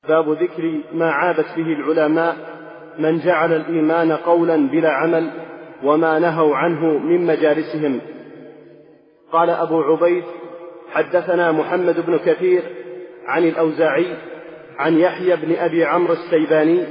باب ذكر ما عابت به العلماء من جعل الإيمان قولا بلا عمل وما نهوا عنه من مجالسهم. قال أبو عبيد حدثنا محمد بن كثير عن الأوزاعي عن يحيى بن أبي عمرو السيباني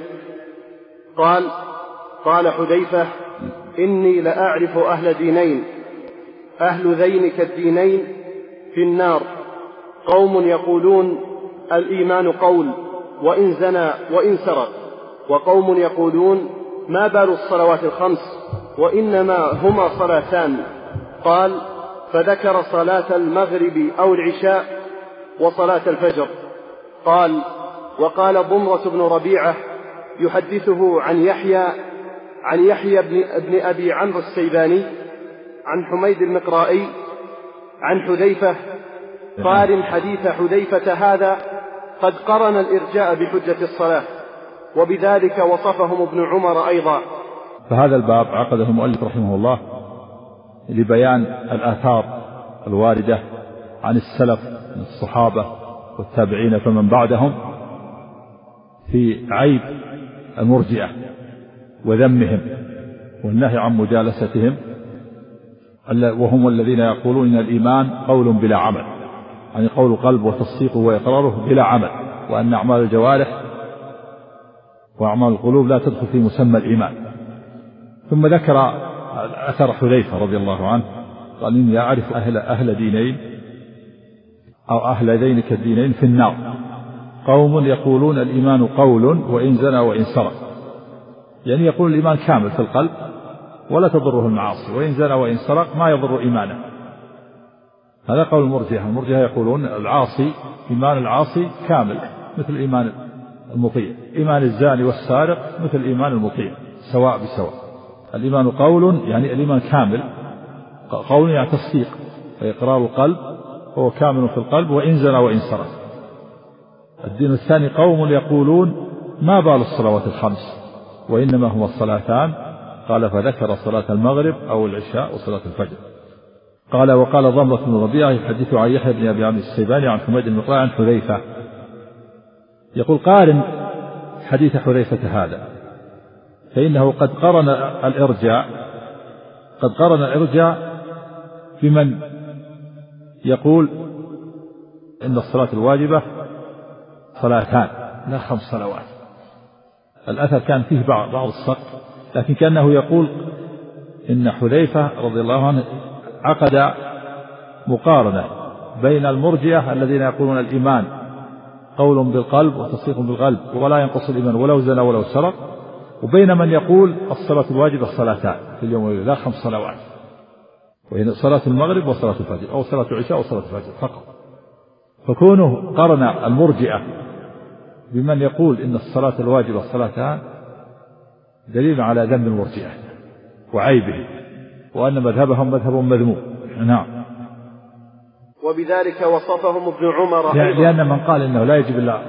قال حذيفة إني لأعرف أهل دينين، أهل ذينك الدينين في النار، قوم يقولون الإيمان قول وإن زنى وإن سرق، وقوم يقولون ما بال الصلوات الخمس وإنما هما صلاتان. قال فذكر صلاة المغرب أو العشاء وصلاة الفجر. قال وقال ضمرة بن ربيعة يحدثه عن يحيى بن أبي عمرو السيباني عن حميد المقرائي عن حذيفة قارن حديث حذيفة هذا قد قرن الإرجاء بحجة الصلاة، وبذلك وصفهم ابن عمر أيضا. فهذا الباب عقده المؤلف رحمه الله لبيان الآثار الواردة عن السلف من الصحابة والتابعين فمن بعدهم في عيب المرجئة وذمهم والنهي عن مجالستهم، وهم الذين يقولون إن الإيمان قول بلا عمل، يعني قول القلب وتصديقه وإقراره بلا عمل، وأن أعمال الجوارح وأعمال القلوب لا تدخل في مسمى الإيمان. ثم ذكر أثر حذيفة رضي الله عنه قال إني أعرف أهل دينين أو أهل دينك الدينين في النار، قوم يقولون الإيمان قول وإن زنى وإن سرق، يعني يقول الإيمان كامل في القلب ولا تضره المعاصي، وإن زنى وإن سرق ما يضر إيمانه. هذا قول المرجئة يقولون العاصي إيمان العاصي كامل مثل إيمان المطيع، إيمان الزاني والسارق مثل إيمان المطيع سواء بسواء. الإيمان قول يعني الإيمان كامل، قول يعني تصديق وإقرار القلب هو كامل في القلب وإن زنى وإن سرق. الدين الثاني قوم يقولون ما بال الصلوات الخمس وإنما هما الصلاتان. قال فذكر صلاة المغرب أو العشاء وصلاة الفجر. قال وقال ضمرة بن ربيعة يحدث عن يحيى بن أبي عمرو السيباني عن حميد المقرائي عن حذيفة، يقول قارن حديث حذيفة هذا فإنه قد قرن الإرجاء بمن يقول إن الصلاة الواجبة صلاتان لا 5 صلوات. الأثر كان فيه بعض السقط، لكن كأنه يقول إن حذيفة رضي الله عنه عقد مقارنة بين المرجئة الذين يقولون الإيمان قول بالقلب وتصديق بالقلب ولا ينقص الإيمان ولو زنى ولو سرق، وبين من يقول الصلاة الواجبة صلاتان في اليوم والليلة لا 5 صلوات، وهي صلاة المغرب وصلاة الفجر أو صلاة العشاء وصلاة الفجر فقط. فكونه قرن المرجئة بمن يقول إن الصلاة الواجبة صلاتان دليل على ذنب المرجئة وعيبه، وأن مذهبهم مذهب مذموم. نعم. وبذلك وصفهم ابن عمر لأن من قال إنه لا يجب إلا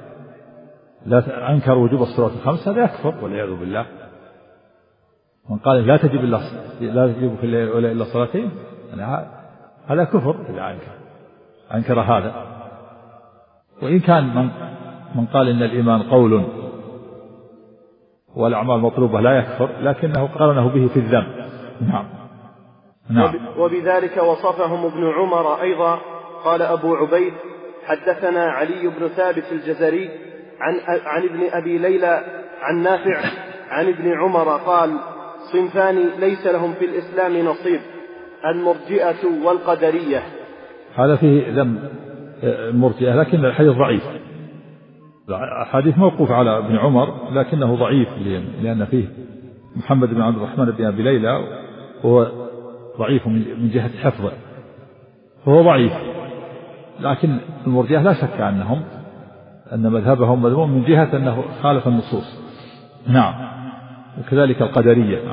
لا أنكر وجوب الصلاة الخمس هذا يكفر والعياذ بالله. من قال لا تجب لا يجب في الليل ولا إلا صلاتين يعني هذا كفر إذا أنكر هذا. وإن كان من قال إن الإيمان قول والأعمال مطلوبة لا يكفر، لكنه قرنه به في الذنب. نعم. وبذلك وصفهم ابن عمر أيضا. قال أبو عبيد حدثنا علي بن ثابت الجزري عن ابن أبي ليلى عن نافع عن ابن عمر قال صنفان ليس لهم في الإسلام نصيب، المرجئة والقدرية. هذا فيه ذم المرجئة، لكن الحديث ضعيف، حديث موقوف على ابن عمر لكنه ضعيف لأن فيه محمد بن عبد الرحمن بن أبي ليلى وهو ضعيف من جهة حفظه، فهو ضعيف. لكن المرجئة لا شك أن مذهبهم مذموم من جهة أنه خالف النصوص. نعم. وكذلك القدرية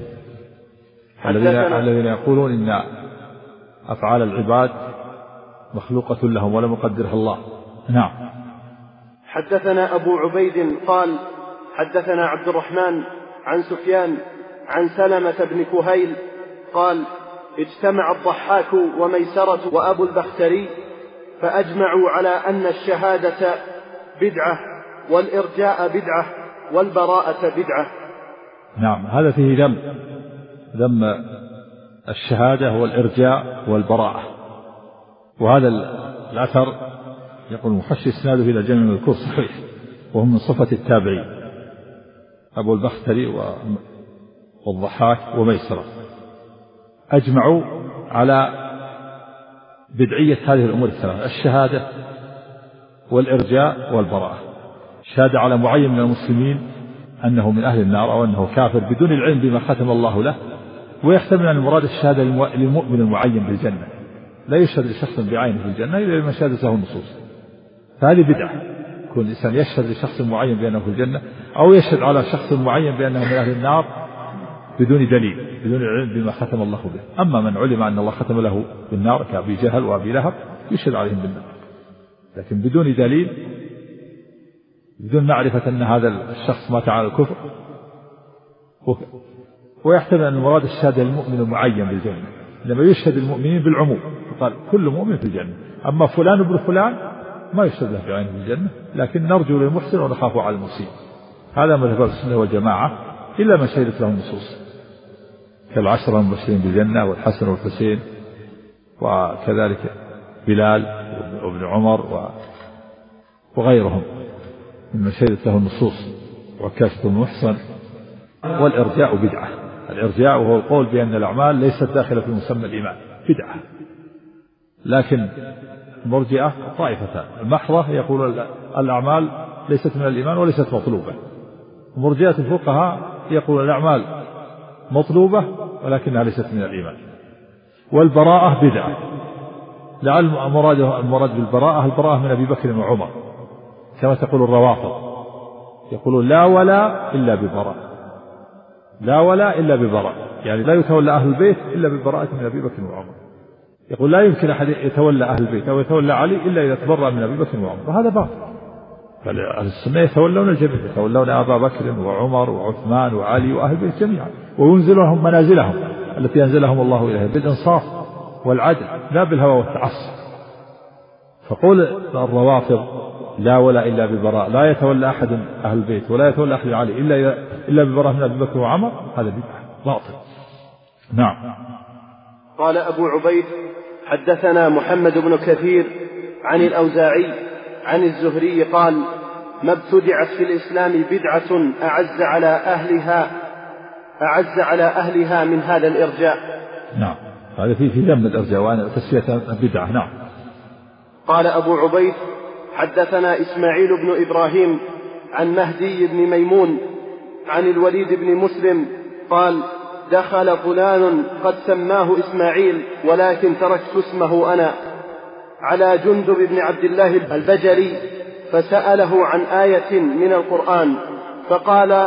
الذين يقولون إن أفعال العباد مخلوقة لهم ولم يقدرها الله. نعم. حدثنا أبو عبيد قال حدثنا عبد الرحمن عن سفيان عن سلمة بن كهيل قال اجتمع الضحاك وميسرة وأبو البختري فأجمعوا على أن الشهادة بدعة والإرجاء بدعة والبراءة بدعة. نعم، هذا فيه ذم الشهادة والإرجاء والبراءة. وهذا الأثر يقول المحشي إسناده إلى جمع المذكور صحيح، وهم من صفة التابعين أبو البختري والضحاك وميسرة، أجمعوا على بدعية هذه الأمور الثلاثة: الشهادة والإرجاء والبراءة. شهادة على معين من المسلمين أنه من أهل النار أو أنه كافر بدون العلم بما ختم الله له، ويحتمل أن المراد الشهادة للمؤمن المعين بالجنة، لا يشهد لشخص بعينه في الجنة إلا لما شهدت له النصوص، فهذه بدعة. كل إنسان يشهد لشخص معين بأنه في الجنة، أو يشهد على شخص معين بأنه من أهل النار بدون دليل، بدون العلم بما ختم الله به. أما من علم أن الله ختم له بالنار كأبي جهل وأبي لهب يشهد عليهم بالنار، لكن بدون دليل، بدون معرفة أن هذا الشخص مات على الكفر. ويحتمل أن المراد الشهادة للمؤمن المعين بالجنة، لما يشهد المؤمنين بالعموم، قال كل مؤمن في الجنة، أما فلان ابن فلان ما يشهد له بعينه بالجنة، لكن نرجو للمحسن ونخاف على المسيء. هذا مذهب السنة والجماعة إلا ما شهدت له النصوص، كالعشرة المبشرين بالجنة والحسن والحسين، وكذلك بلال وابن عمر وغيرهم ممن شهدت له النصوص، وكاشف المحسن. والإرجاء بدعة. الإرجاء وهو القول بأن الأعمال ليست داخلة في مسمى الإيمان، بدعة. لكن المرجئة طائفتان: المحضة يقول الأعمال ليست من الإيمان وليست مطلوبة، ومرجئة الفقهاء يقول الأعمال مطلوبة ولكنها ليست من الإيمان. والبراءة بدعة، لعل المراد بالبراءة البراءة من أبي بكر وعمر، كما تقول الروافض، يقولون لا ولا إلا ببراء، لا ولا إلا ببراء، يعني لا يتولى أهل البيت إلا ببراءة من أبي بكر وعمر. يقول لا يمكن أحد يتولى أهل البيت أو يتولى علي إلا إذا تبرأ من أبي بكر وعمر، وهذا باطل. فأهل السنة يتولون الجميع، يتولون أبا بكر وعمر وعثمان وعلي وأهل البيت جميعا، وينزلهم منازلهم التي أنزلهم الله إليها بالإنصاف والعدل لا بالهوى والتعصب. فقول الروافض لا ولا إلا ببراء، لا يتولى أحد أهل البيت ولا يتولى أحد علي إلا ببراء من أبي بكر وعمر، هذا بدعة باطل. نعم. قال أبو عبيد: حدثنا محمد بن كثير عن الأوزاعي عن الزهري قال: ما ابتدعت في الإسلام بدعة أعز على أهلها من هذا الإرجاء. نعم، هذا في ذم الإرجاء وأنا تسمية بدعة. نعم. قال أبو عبيد: حدثنا إسماعيل بن إبراهيم عن مهدي بن ميمون عن الوليد بن مسلم قال: دخل فلان قد سماه إسماعيل ولكن تركت اسمه أنا على جندب بن عبد الله البجلي، فسأله عن آية من القرآن فقال: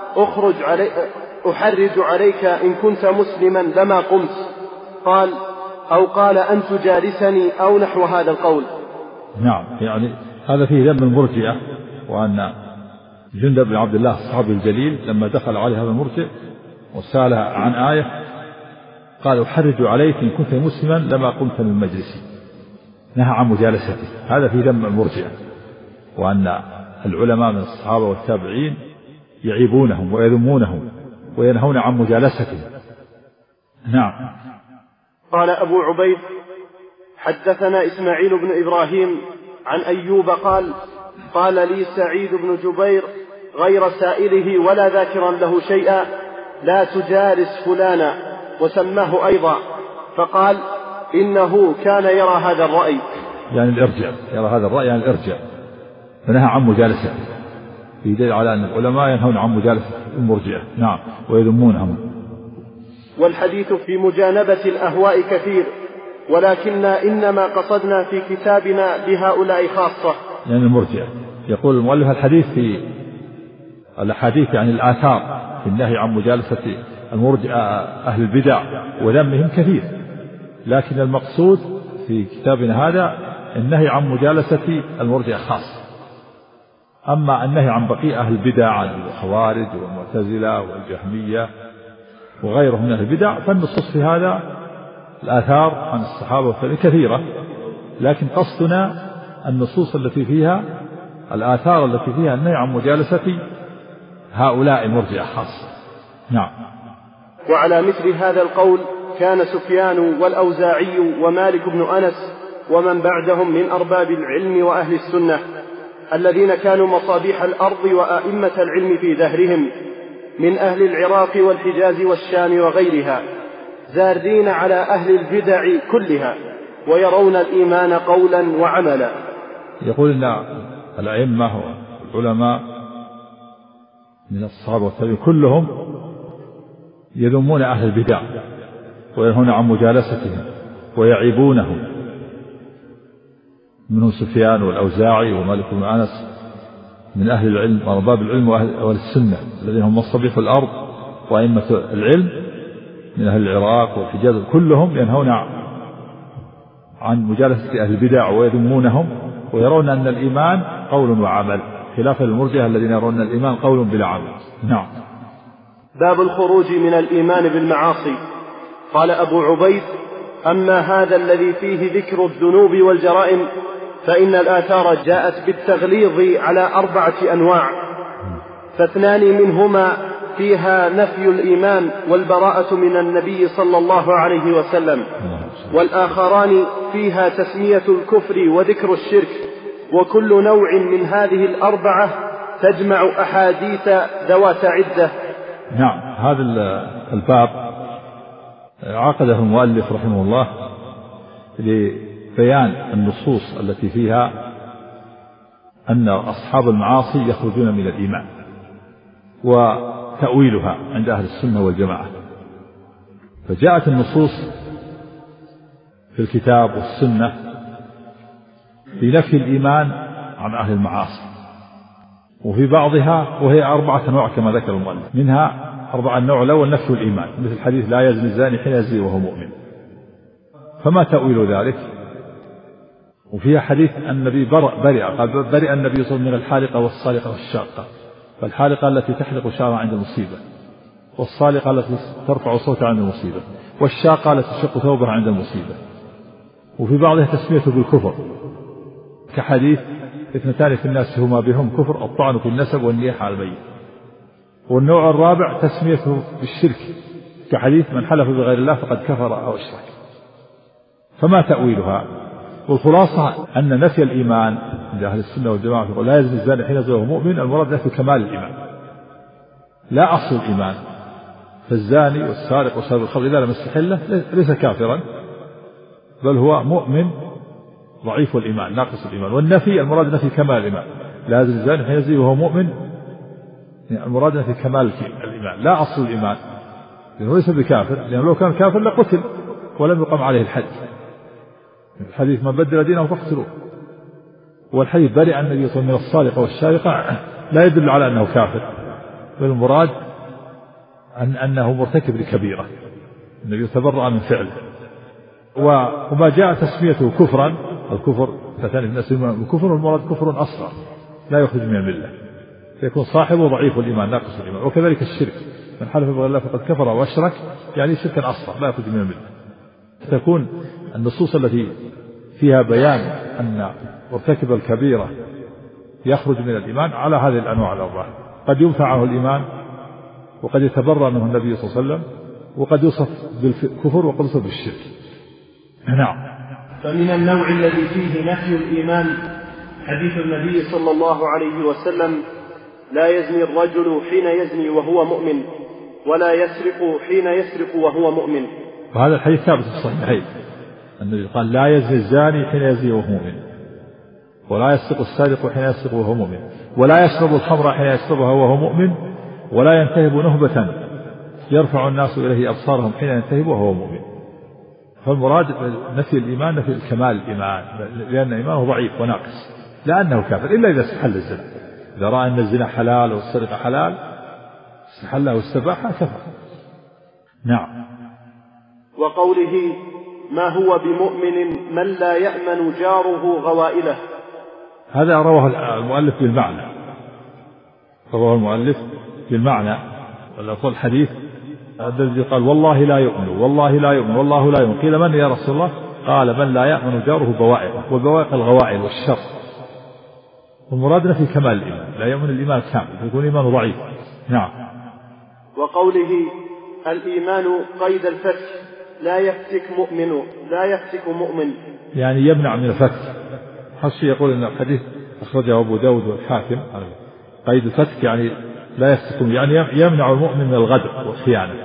أحرج عليك إن كنت مسلما لما قمت. قال: أو قال أنت جالسني أو نحو هذا القول. نعم، يعني هذا فيه ذم المرجئة، وأن جندب بن عبد الله الصحابي الجليل لما دخل عليه هذا المرجئ وسأله عن آية قال: أحرج عليك إن كنت مسلما لما قمت من مجلسي، نهى عن مجالسته. هذا في ذم المرجئة، وأن العلماء من الصحابة والتابعين يعيبونهم ويذمونهم وينهون عن مجالستهم. نعم. قال أبو عبيد: حدثنا إسماعيل بن إبراهيم عن أيوب قال لي سعيد بن جبير غير سائله ولا ذاكرا له شيئا: لا تجالس فلانا، وسماه أيضا، فقال: إنه كان يرى هذا الرأي، يعني الإرجاء، يرى هذا الرأي يعني الإرجاء، فنهى عن مجالسته، يدل على أن العلماء ينهون عن مجالسة المرجئة. نعم، ويذمونهم. والحديث في مجانبة الأهواء كثير، ولكننا إنما قصدنا في كتابنا بهؤلاء خاصة. يعني المرجئة. يقول المؤلف الحديث في الأحاديث يعني الآثار في النهي عن مجالسة المرجئة أهل البدع وذمهم كثير، لكن المقصود في كتابنا هذا النهي عن مجالسة المرجئة خاص. أما النهي عن بقية أهل البدع عن الخوارج والمعتزلة والجهمية وغيرهم من أهل البدع فالنصوص في هذا الآثار عن الصحابة والتابعين كثيرة، لكن قصدنا النصوص التي فيها الآثار التي فيها النهي عن مجالسة هؤلاء المرجئة خاصة. نعم. وعلى مثل هذا القول كان سفيان والأوزاعي ومالك بن أنس ومن بعدهم من أرباب العلم وأهل السنة الذين كانوا مصابيح الأرض وأئمة العلم في دهرهم من أهل العراق والحجاز والشام وغيرها، زاردين على أهل البدع كلها ويرون الإيمان قولا وعملا. يقول إن الأئمة والعلماء من الصحابة والتابعين كلهم يذمون أهل البدع وينهون عن مجالستهم ويعيبونهم، منهم سفيان والأوزاعي ومالك بن أنس من أهل العلم وأرباب العلم وأهل السنة الذين هم مصابيح الأرض وأئمة العلم من أهل العراق والحجاز، كلهم ينهون عن مجالسة أهل البدع ويذمونهم ويرون أن الإيمان قول وعمل، خلافا للمرجئة الذين يرون الإيمان قول بلا عمل. نعم. باب الخروج من الإيمان بالمعاصي. قال أبو عبيد: أما هذا الذي فيه ذكر الذنوب والجرائم فإن الآثار جاءت بالتغليظ على 4 أنواع، فاثنان منهما فيها نفي الإيمان والبراءة من النبي صلى الله عليه وسلم، والآخران فيها تسمية الكفر وذكر الشرك، وكل نوع من هذه 4 تجمع أحاديث ذوات عدة. نعم. هذا الباب عقده المؤلف رحمه الله لبيان النصوص التي فيها أن أصحاب المعاصي يخرجون من الإيمان وتأويلها عند أهل السنة والجماعة. فجاءت النصوص في الكتاب والسنة بنفي الإيمان عن أهل المعاصي، وفي بعضها وهي 4 أنواع كما ذكر المؤلف، منها 4 النوع الأول نفي الإيمان، مثل حديث لا يزني الزاني حين يزني وهو مؤمن، فما تأويل ذلك؟ وفيها حديث النبي برئ النبي صلى الله عليه وسلم من الحالقة والصالقة والشاقة، فالحالقة التي تحلق شعرها عند المصيبة، والصالقة التي ترفع صوتها عند المصيبة، والشاقة التي تشق ثوبها عند المصيبة. وفي بعضها تسميته بالكفر كحديث 2 في الناس هما بهم كفر: الطعن في النسب والنياحة على الميت. والنوع الرابع تسميته بالشرك كحديث من حلف بغير الله فقد كفر أو أشرك. فما تأويلها؟ والخلاصة أن نفي الإيمان عند أهل السنة والجماعة يقول لا يزني الزاني حين يزني وهو مؤمن، المراد نفي كمال الإيمان لا أصل الإيمان. فالزاني والسارق وسارق الخمر إذا لم يستحله ليس كافرا، بل هو مؤمن ضعيف الإيمان ناقص الإيمان. والنفي المراد نفي كمال الإيمان، لا يزني الزاني حين يزني وهو مؤمن، المراد نفي كمال الإيمان لا أصل الإيمان، لأنه ليس بكافر، لأنه لو كان كافر لقتل ولم يقم عليه الحد. الحديث من بدل دينه فاقتلوه. والحديث برئ النبي صلى الله عليه وسلم من الصالقة والشارقة لا يدل على أنه كافر، بل المراد أنه مرتكب لكبيرة، النبي تبرأ من فعله. وما جاء تسميته كفرا، الكفر فتاني الناس الكفر المراد كفر أصغر لا يخرج من الملة، فيكون صاحبه ضعيف الإيمان ناقص الإيمان. وكذلك الشرك، من حلف بغير الله فقد كفر وأشرك، يعني شركا أصغر لا يخرج من الملة. تكون النصوص التي فيها بيان أن مرتكب الكبيرة يخرج من الإيمان على هذه الأنواع 4، قد ينفع عنه الإيمان، وقد يتبرأ منه النبي صلى الله عليه وسلم، وقد يوصف بالكفر وقد يوصف بالشرك. نعم. فمن النوع الذي فيه نفي الإيمان حديث النبي صلى الله عليه وسلم: لا يزني الرجل حين يزني وهو مؤمن، ولا يسرق حين يسرق وهو مؤمن. وهذا الحديث ثابت في الصحيحين، النبي قال لا يزني الزاني حين يزني وهو مؤمن، ولا يسرق السارق حين يسرق وهو مؤمن، ولا يشرب الخمر حين يشربها وهو مؤمن، ولا ينتهب نهبة يرفع الناس إليه أبصارهم حين ينتهب وهو مؤمن. فالمراد نفي الإيمان نفي كمال الإيمان، لأن إيمانه ضعيف وناقص، لأنه كافر إلا إذا استحل الزنا، إذا رأى أن الزنا حلال والسرقة حلال استحله واستباحه كفر. نعم. وقوله: ما هو بمؤمن من لا يأمن جاره غوائله، هذا رواه المؤلف بالمعنى، رواه المؤلف بالمعنى. والأصل الحديث الذي قال والله لا يؤمن والله لا يؤمن والله لا يؤمن، قيل من يا رسول الله؟ قال من لا يأمن جاره بوائقه، والبوائق الغوائل والشر والمراد نفي كمال الإيمان، لا يؤمن الإيمان كامل، يكون إيمانه ضعيف. نعم. وقوله الإيمان قيد الفتك لا يفتك مؤمن، يعني يمنع من الفتك. حسي يقول إن الحديث أخرجه أبو داود والحاكم، قيد الفتك يعني لا يفتك، يعني يمنع المؤمن من الغدر والخيانة،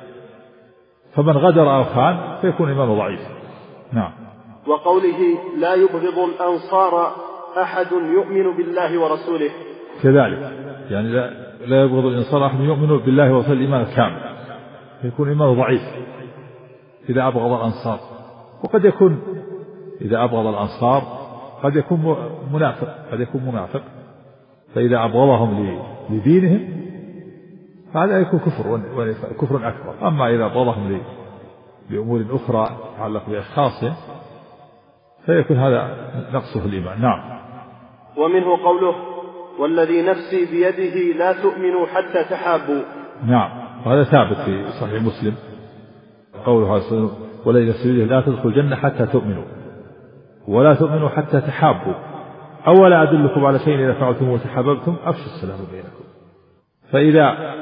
فمن غدر أو خان فيكون إيمانه ضعيف. نعم. وقوله لا يبغض الأنصار أحد يؤمن بالله ورسوله، كذلك يعني لا يبغض الإنصار أحد يؤمن بالله ورسوله الإيمان الكامل، يكون إيمانه ضعيف إذا أبغض الأنصار. وقد يكون إذا أبغض الأنصار قد يكون منافق، فإذا أبغضهم لدينهم هذا يكون كفر أكبر. أما إذا أبغضهم لأمور أخرى تتعلق بأشخاصهم فيكون هذا نقص في الإيمان. نعم. ومنه قوله والذي نفسي بيده لا تؤمنوا حتى تحابوا. نعم، وهذا ثابت في صحيح مسلم، قوله والذي نفسي بيده لا تدخل الجنة حتى تؤمنوا، ولا تؤمنوا حتى تحابوا، أولا أدلكم على شيء إذا فعلتم وتحاببتم أفشوا السلام بينكم. فإذا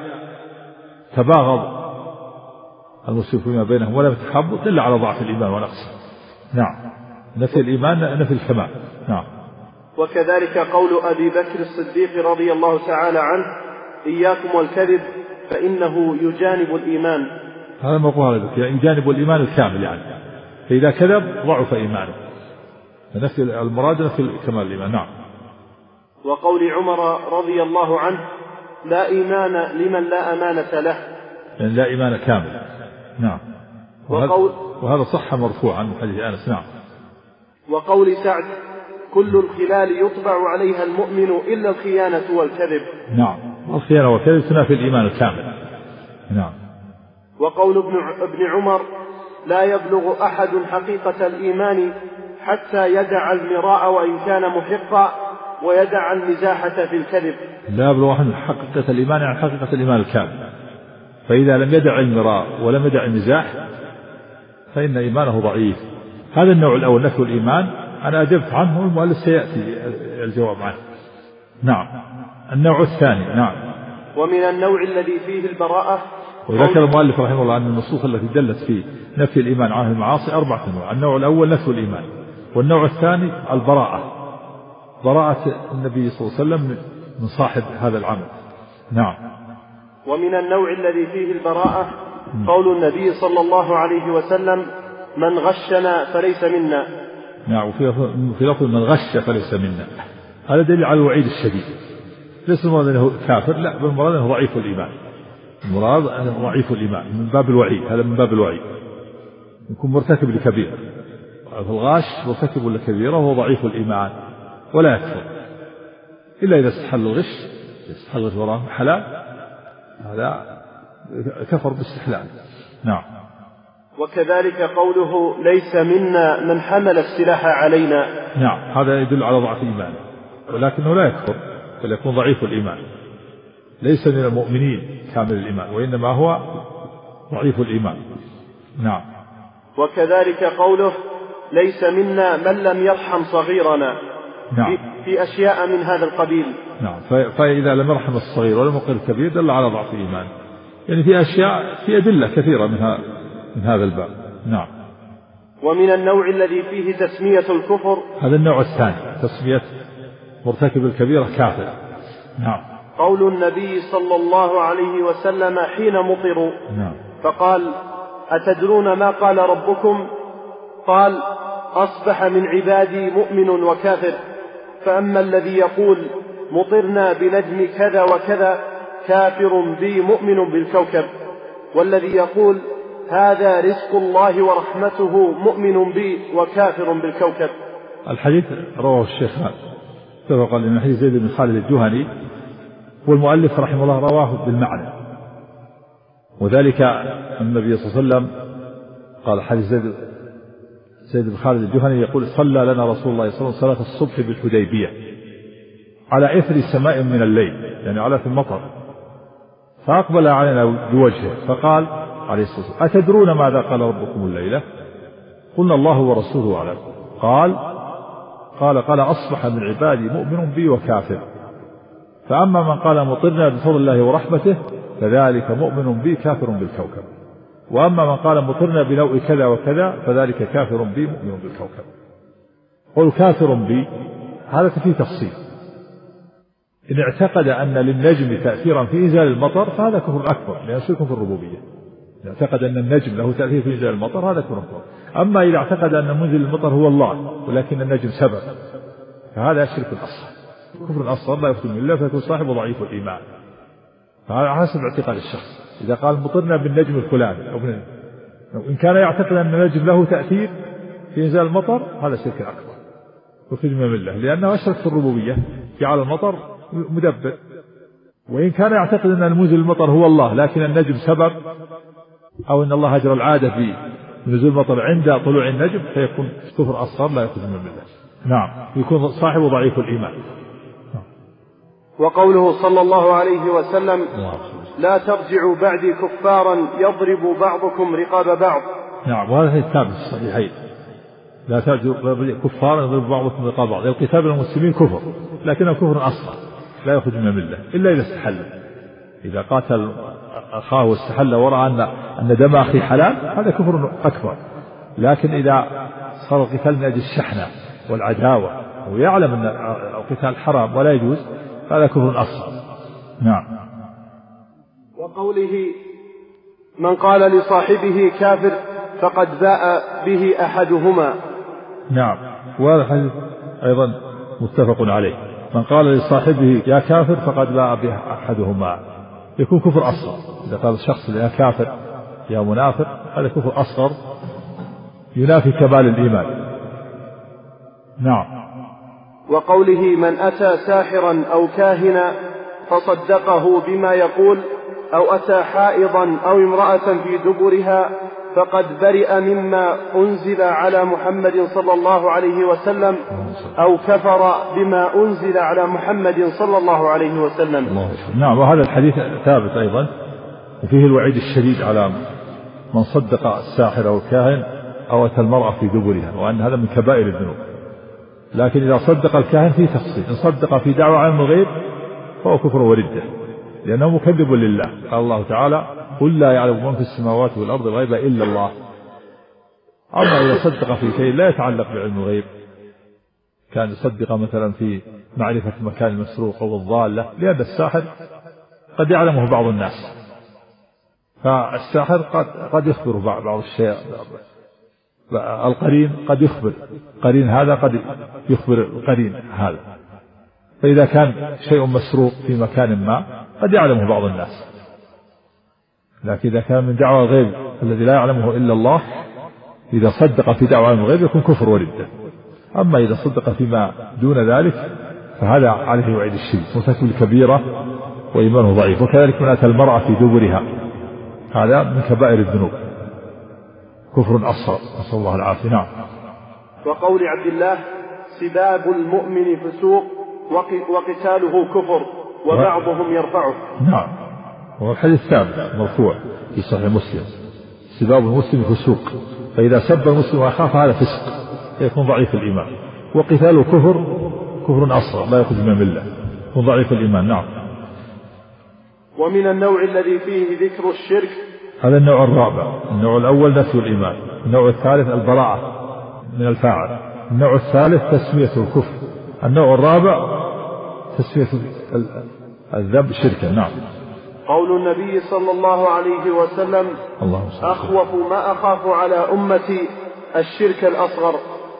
تباغض المسلمون فيما بينهم ولم يتحابوا دل على ضعف الإيمان ونقصه. نعم، نفي الإيمان نفي الكمال. نعم. وكذلك قول أبي بكر الصديق رضي الله تعالى عنه إياكم والكذب فإنه يجانب الإيمان. هذا مقول يعني يجانب الإيمان الكامل، يعني فإذا كذب ضعف إيمانه، فنفي المراد نفي كمال الإيمان. نعم. وقول عمر رضي الله عنه لا إيمان لمن لا أمانة له، يعني لا إيمان كامل. نعم. وهذا صح مرفوعا من حديث أنس. نعم. وقول سعد كل الخلال يطبع عليها المؤمن إلا الخيانة والكذب. نعم، الخيانة والكذب تنافي الإيمان الكامل. نعم. وقول ابن عمر لا يبلغ أحد حقيقة الإيمان حتى يدع المراء وإن كان محقا ويدع المزاحة في الكذب. لا يبلغ أحد حقيقة الإيمان عن حقيقة الإيمان الكامل، فإذا لم يدع المراء ولم يدع المزاح فإن إيمانه ضعيف. هذا النوع الأول نفي الإيمان أنا أجبت عنه، والمؤلف سيأتي الجواب عنه. نعم. النوع الثاني. نعم. ومن النوع الذي فيه البراءة، وذكر المؤلف رحمه الله أن النصوص التي دلت في نفي الإيمان عن المعاصي 4 أنواع. النوع الأول نفي الإيمان، والنوع الثاني البراءة، براءة النبي صلى الله عليه وسلم من صاحب هذا العمل. نعم. ومن النوع الذي فيه البراءة قول النبي صلى الله عليه وسلم من غشنا فليس منا. نعم. وفي لفظ من غش فليس منا، هذا دليل على الوعيد الشديد، ليس المراد أنه كافر، لا، بل المراد أنه ضعيف الإيمان، المراد أنه ضعيف الإيمان من باب الوعيد، هذا من باب الوعيد، يكون مرتكب لكبيرة، فالغاش مرتكب لكبيرة وهو ضعيف الإيمان ولا يكفر إلا إذا استحل الغش، استحل الغش وراه حلال، هذا كفر باستحلال. نعم. وكذلك قوله ليس منا من حمل السلاح علينا. نعم، هذا يدل على ضعف إيمانه، ولكنه لا يكفر بل يكون ضعيف الإيمان، ليس من المؤمنين كامل الإيمان، وإنما هو ضعيف الإيمان. نعم. وكذلك قوله ليس منا من لم يرحم صغيرنا. نعم. في أشياء من هذا القبيل. نعم. فإذا لم يرحم الصغير ولم يقر الكبير دل على ضعف إيمان، يعني في أشياء، في أدلة كثيرة من هذا الباب. نعم. ومن النوع الذي فيه تسمية الكفر، هذا النوع الثاني، تسمية مرتكب الكبيرة كافر. نعم. قول النبي صلى الله عليه وسلم حين مطروا. نعم. فقال أتدرون ما قال ربكم؟ قال أصبح من عبادي مؤمن وكافر، فأما الذي يقول مطرنا بنجم كذا وكذا كافر بي مؤمن بالكوكب، والذي يقول هذا رزق الله ورحمته مؤمن بي وكافر بالكوكب. الحديث رواه الشيخ اتفق لأن حديث زيد بن خالد الجهني، والمؤلف رحمه الله رواه بالمعنى، وذلك النبي صلى الله عليه وسلم قال حديث زيد بن خالد الجهني يقول صلى لنا رسول الله صلى الله عليه وسلم صلاة الصبح بالحديبية على إثر سماء من الليل، يعني على في المطر، فأقبل علينا بوجهه فقال عليه الصلاة والسلام أتدرون ماذا قال ربكم الليلة؟ قلنا الله ورسوله أعلم. قال قال أصبح من عبادي مؤمن بي وكافر. فأما من قال مطرنا بفضل الله ورحمته فذلك مؤمن بي كافر بالكوكب، وأما من قال مطرنا بنوء كذا وكذا فذلك كافر بي مؤمن بالكوكب. قل كافر بي هذا فيه تفصيل. إن اعتقد أن للنجم تأثيرا في إنزال المطر فهذا كفر أكبر لأنه شرك في الربوبية. إن اعتقد أن النجم له تأثير في إنزال المطر هذا كفر أكبر. أما إذا اعتقد أن منزل المطر هو الله ولكن النجم سبب فهذا شرك أصغر، كفر أصغر لا يخرج من الله فيكون صاحبه ضعيف الإيمان. فهذا حسب اعتقاد الشخص. إذا قال مطرنا بالنجم الفلاني أو إن كان يعتقد أن النجم له تأثير في إنزال المطر هذا شرك أكبر يخرج من الله لأنه أشرك في الربوبية، جعل المطر مدبر. وإن كان يعتقد أن المنزل المطر هو الله لكن النجم سبب، أو أن الله أجرى العادة في نزول المطر عند طلوع النجم فيكون كفر أصغر لا يخرج من الله. نعم، يكون صاحبه ضعيف الإيمان. وقوله صلى الله عليه وسلم لا ترجعوا بعدي كفارا يضرب بعضكم رقاب بعض. نعم، وهذا في الثابت الصحيحين. لا ترجعوا كفارا يضرب بعضكم رقاب بعض. القتال المسلمين كفر لكنه كفر أصغر لا يخرج من الله إلا إذا استحل. إذا قاتل أخاه واستحل ورأى أن دم أخيه حلال هذا كفر أكبر. لكن إذا صار القتال من أجل الشحنة والعداوة ويعلم أن القتال حرام ولا يجوز هذا كفر أصغر. نعم. وقوله من قال لصاحبه كافر فقد باء به أحدهما. نعم، وهذا الحديث أيضا متفق عليه. من قال لصاحبه يا كافر فقد باء به أحدهما يكون كفر أصغر. إذا قال الشخص يا كافر يا منافق هذا كفر أصغر ينافي كمال الإيمان. نعم. وقوله من أتى ساحرا أو كاهنا فصدقه بما يقول أو أتى حائضا أو امرأة في دبرها فقد برئ مما أنزل على محمد صلى الله عليه وسلم أو كفر بما أنزل على محمد صلى الله عليه وسلم. نعم، وهذا الحديث ثابت أيضا وفيه الوعيد الشديد على من صدق الساحر أو الكاهن أو أتى المرأة في دبرها وأن هذا من كبائر الذنوب. لكن إذا صدق الكاهن فيه تفصيل. إن صدق في دعوى علم الغيب فهو كفر وردة لأنه مكذب لله. قال الله تعالى قل لا يعلم من في السماوات والأرض الغيب إلا الله. أما إذا صدق في شيء لا يتعلق بعلم الغيب كان يصدق مثلا في معرفة مكان المسروق أو الضالة لأن الساحر قد يعلمه بعض الناس. فالساحر قد يخبر بعض الشيء. القرين قد يخبر قرين هذا قد يخبر القرين هذا. فإذا كان شيء مسروق في مكان ما قد يعلمه بعض الناس. لكن إذا كان من دعوى الغيب الذي لا يعلمه إلا الله إذا صدق في دعوى الغيب يكون كفر وردة. أما إذا صدق فيما دون ذلك فهذا عليه وعيد الشديد مرتكب الكبيرة وإيمانه ضعيف. وكذلك من أتى المرأة في دبرها هذا من كبائر الذنوب كفر أصغر نسأل الله العافية. نعم. وقول عبد الله سباب المؤمن فسوق وقتاله كفر وبعضهم يرفعه. نعم، وهو الحديث ثابت مرفوع في صحيح مسلم سباب المسلم فسوق فإذا سب المسلم أخاه هذا فسق يكون ضعيف الإيمان. وقتاله كفر أصغر لا يخرج من الملة يكون ضعيف الإيمان. نعم. ومن النوع الذي فيه ذكر الشرك هذا النوع الرابع. النوع الأول نفي الإيمان. النوع الثالث البراءة من الفاعل. النوع الثالث تسمية الكفر. النوع الرابع تسمية الذنب شركا. نعم. قول النبي صلى الله عليه وسلم أخوف ما أخاف على أمتي الشرك الأصغر.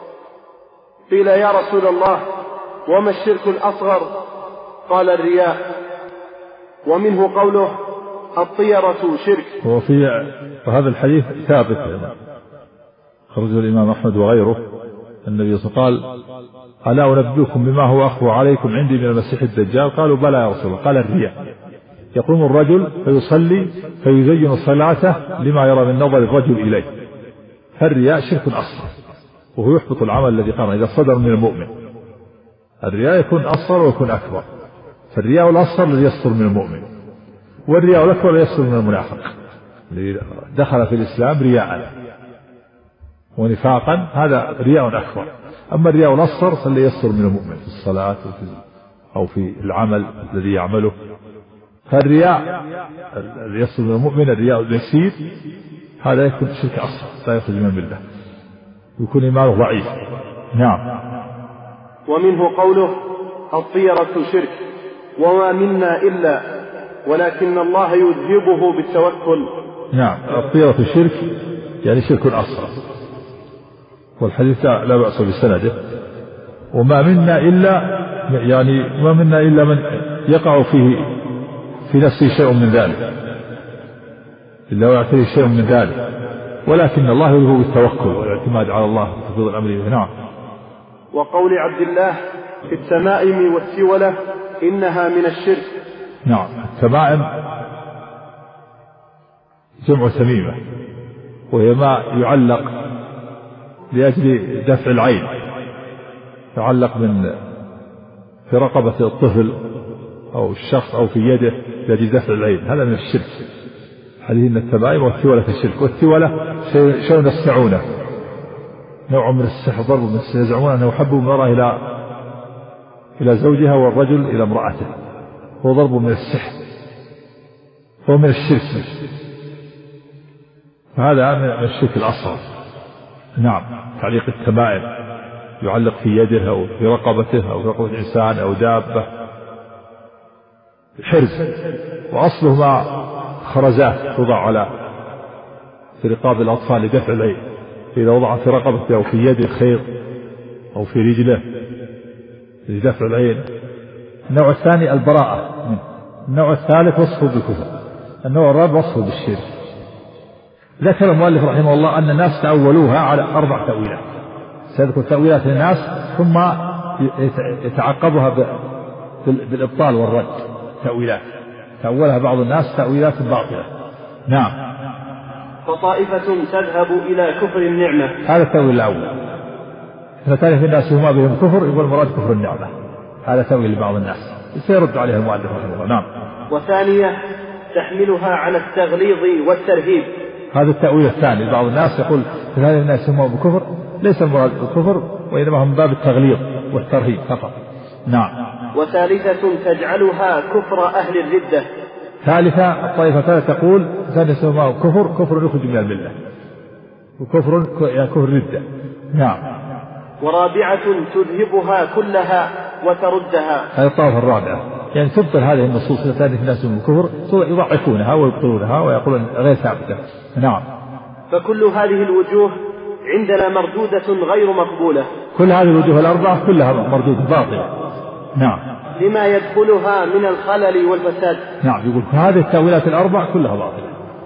قيل يا رسول الله وما الشرك الأصغر؟ قال الرياء. ومنه قوله الطيرة شرك. وهذا الحديث ثابت خرجه الإمام أحمد وغيره. النبي صلى الله عليه وسلم قال ألا أنبئكم بما هو أخوى عليكم عندي من المسيح الدجال؟ قالوا بلى يا رسول الله. قال الرياء. يقوم الرجل فيصلي فيزين صلاته لما يرى من نظر الرجل إليه. فالرياء شرك أصغر وهو يحبط العمل الذي قام إذا صدر من المؤمن. الرياء يكون أصغر ويكون أكبر. فالرياء الأصغر الذي يصدر من المؤمن والرياء الأكبر الذي يصدر من المنافق الذي دخل في الإسلام رياء ونفاقا هذا رياء أكبر. أما الرياء الأصغر فالذي يصدر من المؤمن في الصلاة أو في العمل الذي يعمله. فالرياء الذي يصدر من المؤمن الرياء اليسير هذا يكون شرك أصغر لا يخرج من الملة، يكون إيمانه ضعيف. نعم. ومنه قوله الطيرة شرك وما منا إلا ولكن الله يذهبه بالتوكل. نعم، الطيرة شرك يعني شرك أصغر، والحديث لا بأس بسنده. وما منا إلا يعني ما منا إلا من يقع في نفسه شيء من ذلك، إلا يعتري شيء من ذلك، ولكن الله يذهب بالتوكل والاعتماد على الله وتفويض الأمر. نعم. وقول عبد الله في التمائم والتولة إنها من الشرك. نعم، التمائم جمع تميمة، وهي ما يعلق لأجل دفع العين، يعلق في رقبة الطفل أو الشخص أو في يده لأجل دفع العين، هذا من الشرك. حديث التمائم والتولة الشرك. والتولة شيء يصنعونه، نوع من السحر، ضرب من السحر، يزعمون أنه يحب المرأة إلى زوجها والرجل إلى امرأته، هو ضرب من السحر، هو من الشرك، فهذا من الشرك الأصغر. نعم. تعليق التمائم يعلق في يده أو في رقبته أو في رقبة إنسان أو دابة، حرز، وأصله ما خرزات توضع في رقاب الأطفال لدفع العين، إذا وضع في رقبته أو في يده خيط أو في رجله لدفع العين. النوع الثاني البراءة. النوع الثالث وصفه بالكفر. النوع الرابع وصفه بالشرك. ذكر المؤلف رحمه الله أن الناس تأولوها على 4 تأويلات، سيذكر تأويلات الناس ثم يتعقبها بالإبطال والرد. تأويلات تأولها بعض الناس تأويلات باطلة. نعم. فطائفة تذهب إلى كفر النعمة، هذا التأويل الأول. فتعرف الناس وما بهم كفر يقول مراد كفر النعمة، هذا تأويل لبعض الناس سيرد عليه المؤلف رحمه الله. نعم. وثانية تحملها على التغليظ والترهيب، هذا التأويل الثاني. بعض الناس يقول هذا الناس وما بكفر، ليس المراد الكفر وإنما هم باب التغليظ والترهيب فقط. نعم. وثالثة تجعلها كفر أهل الردة. ثالثة الطائفة تقول ثالث وما كفر يخرج من الملة، وكفر كفر ردة. نعم. ورابعة تذهبها كلها وتردها. هذه الطائفة الرابعة، يعني تبطل هذه النصوص التي في الناس من الكفر، يضعفونها ويبطلونها ويقولون غير ثابتة. نعم. فكل هذه الوجوه عندنا مردودة غير مقبولة. كل هذه الوجوه الأربعة كلها مردودة باطلة. نعم. لما يدخلها من الخلل والفساد. نعم. يقول هذه التأويلات الأربع كلها باطلة،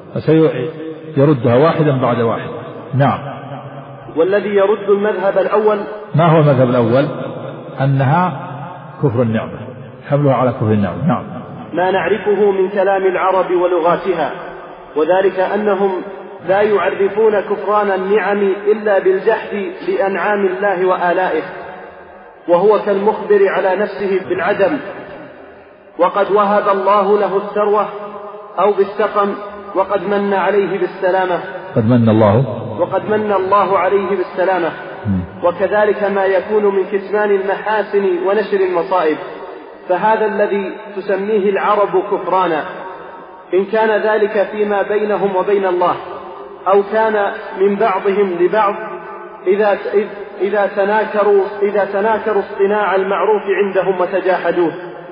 فسيردها واحدا بعد واحد. نعم. والذي يرد المذهب الأول، ما هو المذهب الأول؟ أنها كفر النعمة، حملها على كفر النعمة. نعم. ما نعرفه من كلام العرب ولغاتها، وذلك أنهم لا يعرفون كفران النعم إلا بالجحد لأنعام الله وآلائه، وهو كالمخبر على نفسه بالعدم، وقد وهب الله له الثروة أو بالسقم وقد من عليه بالسلامة. وقد من الله عليه بالسلامة. وكذلك ما يكون من كتمان المحاسن ونشر المصائب، فهذا الذي تسميه العرب كفرانا، إن كان ذلك فيما بينهم وبين الله، أو كان من بعضهم لبعض إذا تناكروا اصطناع المعروف عندهم وتجاحدوه.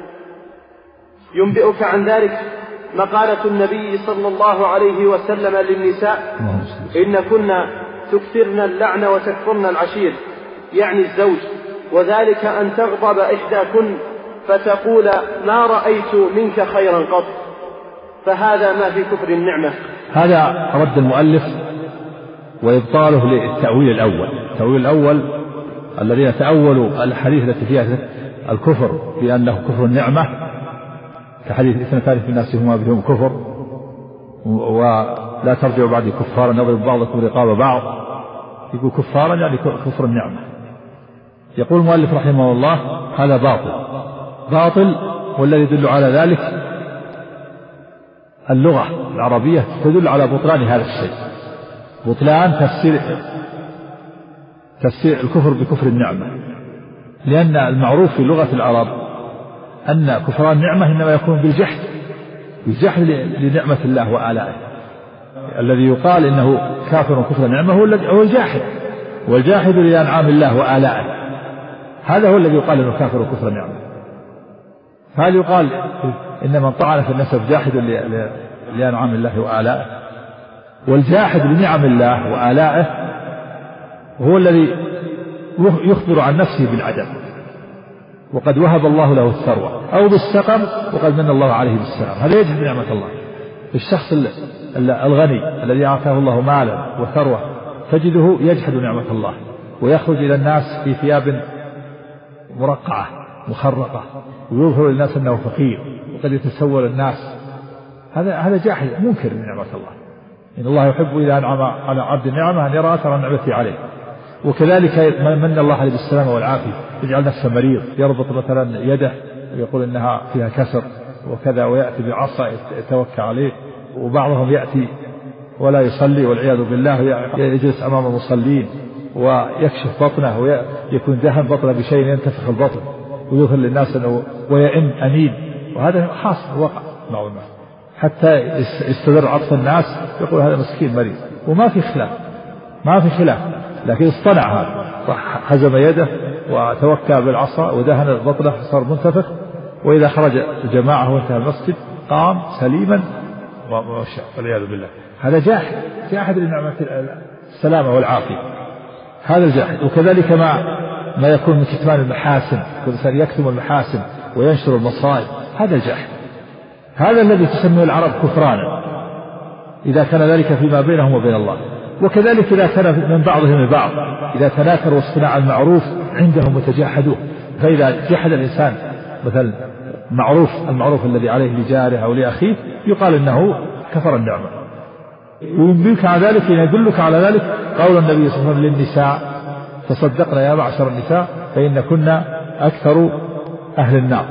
ينبئك عن ذلك مقالة النبي صلى الله عليه وسلم للنساء: إن كنا تكثرن اللعن وتكفرن العشير، يعني الزوج، وذلك أن تغضب إحداكن فتقول ما رأيت منك خيرا قط، فهذا ما في كفر النعمة. هذا رد المؤلف وإبطاله للتأويل الأول. التأويل الأول الذين تأولوا الحديث التي فيها الكفر بأنه كفر النعمة، كحديث 2 في الناس هما بهم كفر، ولا ترجعوا بعد كفارا نضرب بعضكم رقاب بعض، يقول كفارا يعني كفر النعمة. يقول المؤلف رحمه الله هذا باطل، والذي يدل على ذلك اللغة العربية تدل على بطلان هذا الشيء، بطلان تفسير الكفر بكفر النعمة، لأن المعروف في لغة العرب أن كفران النعمة إنما يكون بالجحد لنعمة الله وآلائه. الذي يقال إنه كافر كفر النعمة هو الجاحد، والجاحد لأنعام الله وآلائه، هذا هو الذي يقال إنه كافر كفر النعمة. فهل يقال إن من طعن في النسب جاحد لأنعام الله وآلائه؟ والجاحد لنعم الله وآلائه هو الذي يخبر عن نفسه بالعدم، وقد وهب الله له الثروة، أو بالسقم وقد من الله عليه بالسلام، هذا يجحد نعمة الله. الشخص الغني الذي أعطاه الله مالا وثروة تجده يجحد نعمة الله، ويخرج إلى الناس في ثياب مرقعة مخرقة، ويظهر للناس أنه فقير، وقد يتسول الناس. هذا جاحد منكر لنعمة الله. إن الله يحب إذا أنعم على عبد النعمة أن يرى أثر نعمته عليه. وكذلك من الله عليه بالسلامة والعافية، يجعل نفسه مريض، يربط مثلا يده ويقول إنها فيها كسر وكذا، ويأتي بعصا يتوكى عليه. وبعضهم يأتي ولا يصلي والعياذ بالله، يجلس أمام المصلين ويكشف بطنه ويكون دهن بطنه بشيء ينتفخ البطن، ويظهر للناس أنه ويئن أنين، وهذا حاصل وقع مع الناس حتى يستدر عطف الناس، يقول هذا مسكين مريض، وما في خلاف، لكن اصطنع هذا، حزم يده وتوكى بالعصا ودهن بطنه صار منتفخ، وإذا خرج الجماعة وانتهى المسجد قام سليما ومشى والعياذ بالله. هذا جاحد لنعمة السلامة والعافية، هذا الجاحد. وكذلك ما يكون من كتمان المحاسن، كل إنسان يكتم المحاسن وينشر المصائب، هذا الجاحد. هذا الذي تسميه العرب كفرانا إذا كان ذلك فيما بينهم وبين الله. وكذلك إذا كان من بعضهم البعض، إذا تناكروا اصطناع المعروف عندهم وتجاحدوه. فإذا جحد الإنسان مثلا المعروف الذي عليه لجاره أو لأخيه، يقال إنه كفر النعمة. وينبئك على ذلك، يدلك على ذلك قول النبي صلى الله عليه وسلم للنساء: تصدقنا يا معشر النساء فإن كنا أكثر أهل النار.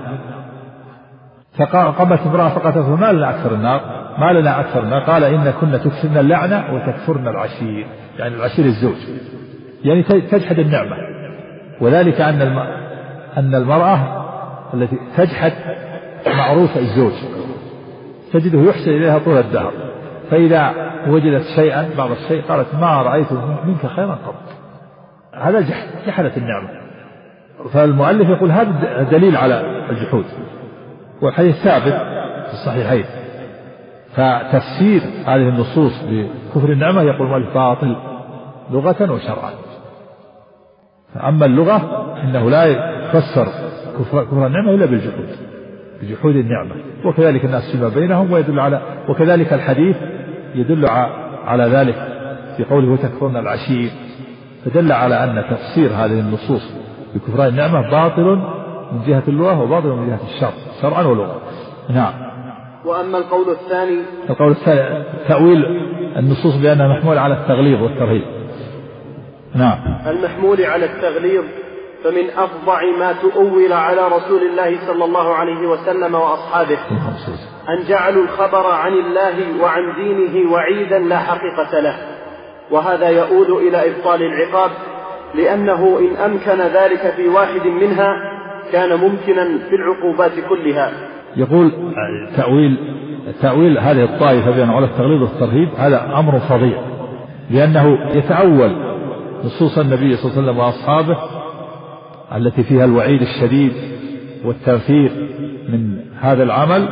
فقامت امرأة فقالت: ما لنا أكثر النار؟ قال: إن كنا تكثرن اللعنة وتكفرن العشير، يعني العشير الزوج، يعني تجحد النعمة. وذلك أن المرأة التي تجحد معروف الزوج تجده يحسن إليها طول الدهر، فإذا وجدت شيئا بعض الشيء قالت: ما رأيت منك خيرا قط. هذا جحدت النعمة. فالمؤلف يقول هذا دليل على الجحود، والحديث ثابت في الصحيحين. فتفسير هذه النصوص بكفر النعمة يقول المؤلف باطل لغة وشرعا. فأما اللغة إنه لا يفسر كفر النعمة إلا بجحود النعمة. وكذلك الناس فيما بينهم، وكذلك الحديث يدل على ذلك في قوله: وتكفرن العشير، فدل على أن تفسير هذه النصوص بكفران النعمة باطل من جهة اللغة وباطل من جهة الشرع، شرعا ولغة. نعم. وأما القول الثاني تأويل النصوص بأنها محمولة على التغليظ والترهيب. نعم. المحمول على التغليظ فمن أفظع ما تؤول على رسول الله صلى الله عليه وسلم وأصحابه أن جعلوا الخبر عن الله وعن دينه وعيدا لا حقيقة له، وهذا يؤول إلى إبطال العقاب، لأنه إن أمكن ذلك في واحد منها كان ممكنا في العقوبات كلها. يقول تأويل هذه الطائفة بأن على التغليظ والترهيب هذا أمر فظيع، لأنه يتأول نصوص النبي صلى الله عليه وسلم وأصحابه التي فيها الوعيد الشديد والتنفير من هذا العمل،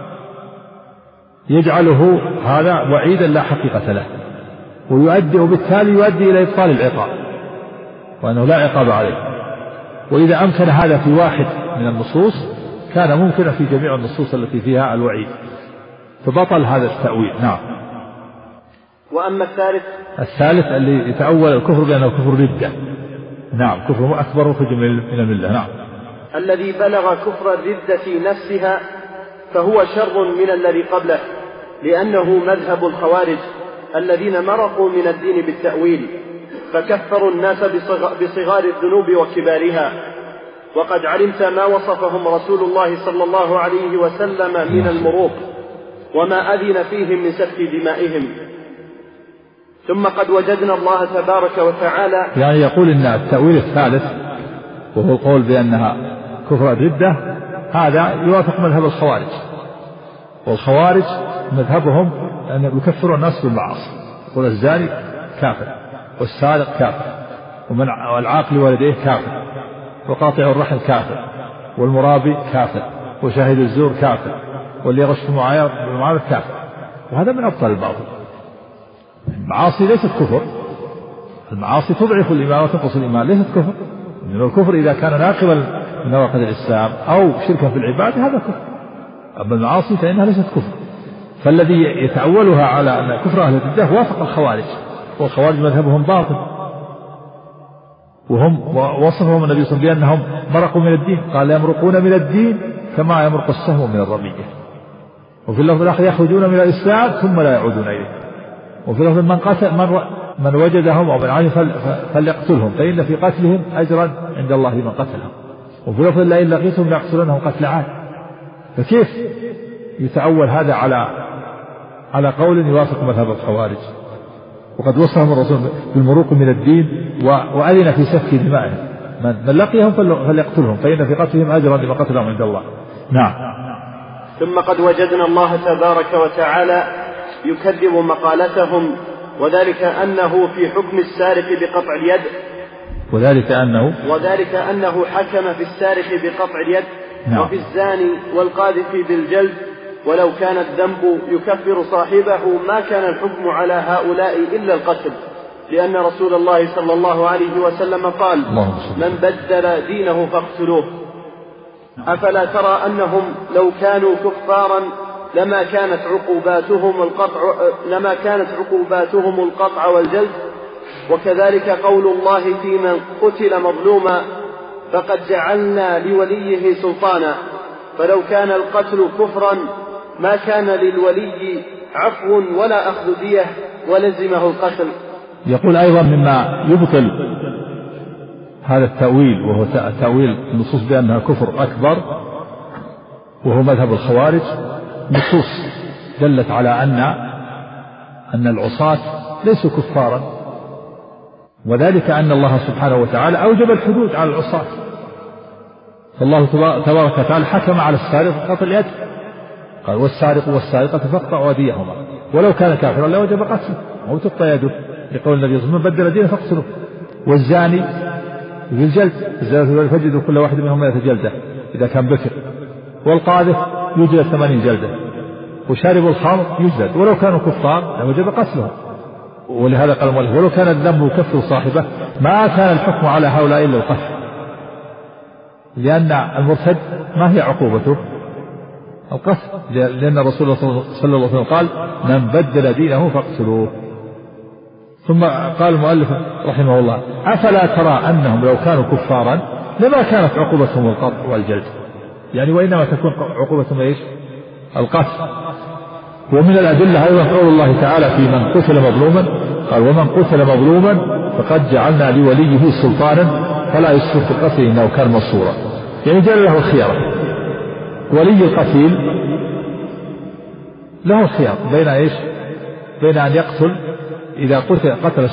يجعله هذا وعيدا لا حقيقة له، وبالتالي يؤدي إلى إبطال العقاب، وأنه لا عقاب عليه. وإذا أمكن هذا في واحد من النصوص كان ممكنا في جميع النصوص التي فيها الوعيد، فبطل هذا التأويل. نعم. وأما الثالث اللي يتأول الكفر بأنه كفر ردة. نعم، كفر أكبر وخرج من الملة. نعم. الذي بلغ كفر الردة نفسها فهو شر من الذي قبله، لأنه مذهب الخوارج الذين مرقوا من الدين بالتأويل، فكفروا الناس بصغار الذنوب وكبارها. وقد علمت ما وصفهم رسول الله صلى الله عليه وسلم من المروق وما أذن فيهم من سفك دمائهم. ثم قد وجدنا الله تبارك وتعالى. يعني يقول إن التأويل الثالث وهو القول بأنها كفر الردة هذا يوافق مذهب الخوارج، والخوارج مذهبهم أن يكفروا الناس بالمعاصي، يقول الزاني كافر والسارق كافر والعاقل والديه كافر وقاطع الرحم كافر والمرابي كافر وشاهد الزور كافر واللي يغش في المعارف كافر، وهذا من أبطال الباطل. المعاصي ليست كفر، المعاصي تضعف الإيمان وتنقص الإيمان، ليست كفر. إنما الكفر إذا كان ناقضا من نواقض الإسلام أو شركا في العبادة هذا كفر، أما المعاصي فإنها ليست كفر. فالذي يتأولها على أن كفر أهل الردة وافق الخوارج، والخوارج مذهبهم باطل، وهم وصفهم النبي صلى الله عليه وسلم بأنهم مرقوا من الدين، قال يمرقون من الدين كما يمرق السهم من الرمية. وفي اللفظ الآخر يخرجون من الإسلام ثم لا يعودون إليه. وفي اللفظ من وجدهم أو من عين فليقتلهم فإن في قتلهم أجرا عند الله من قتلهم. وفي اللفظ لئن لقيتهم ليقتلونهم قتل عاد. فكيف يتأول هذا على قول يوافق مذهب الخوارج؟ وقد وصفهم الرسول بالمروق من الدين وأذن في سفك دمائهم، من لقيهم فليقتلهم فإن في قتلهم أجرا لما قتلهم عند الله. نعم. ثم قد وجدنا الله تبارك وتعالى يكذب مقالتهم، وذلك أنه في حكم السارق بقطع اليد، وذلك أنه حكم في السارق بقطع اليد. نعم. وفي الزاني والقاذف بالجلد، ولو كان الذنب يكفر صاحبه ما كان الحكم على هؤلاء إلا القتل، لأن رسول الله صلى الله عليه وسلم قال من بدل دينه فاقتلوه. أفلا ترى أنهم لو كانوا كفارا لما كانت عقوباتهم القطع والجلد؟ وكذلك قول الله في من قتل مظلوما فقد جعلنا لوليه سلطانا، فلو كان القتل كفرا ما كان للولي عفو ولا أخذ دية ولزمه القتل. يقول أيضا مما يبطل هذا التأويل وهو تأويل النصوص بأنها كفر أكبر وهو مذهب الخوارج، نصوص دلت على أن العصاة ليسوا كفارا، وذلك أن الله سبحانه وتعالى أوجب الحدود على العصاة. فالله تبارك وتعالى حكم على السارق قطع اليد، قال والسارق والسارقة فاقطعوا أيديهما، ولو كان كافرا لوجب قتله أو تقطع يده، لقول النبي صلى الله عليه وسلم بدل دينه فاقتلوه. والزاني بالجلد، الزاني فجلدوا كل واحد منهم 100 جلدة إذا كان بكر. والقاذف يجلد 80 جلدة، وشارب الخمر يجلد ولو كانوا كفار لوجب قتلهم. ولهذا قال المؤلف ولو كان الذنب يكفر صاحبه ما كان الحكم على هؤلاء إلا القتل، لأن المرتد ما هي عقوبته؟ القتل، لأن الرسول صلى الله عليه وسلم قال من بدل دينه فاقتلوه. ثم قال المؤلف رحمه الله أفلا ترى أنهم لو كانوا كفارا لما كانت عقوبتهم القطع والجلد، يعني وإنما تكون عقوبتهم إيش؟ القتل. ومن الأدلة أيضا قول الله تعالى في من قتل مظلوما، قال ومن قتل مظلوما فقد جعلنا لوليه سلطانا فلا يسرف في القتل إنه كان منصورا، يعني جعل له الخيار. ولي القتيل له الخيار بين إيش؟ بين أن يقتل إذا قتل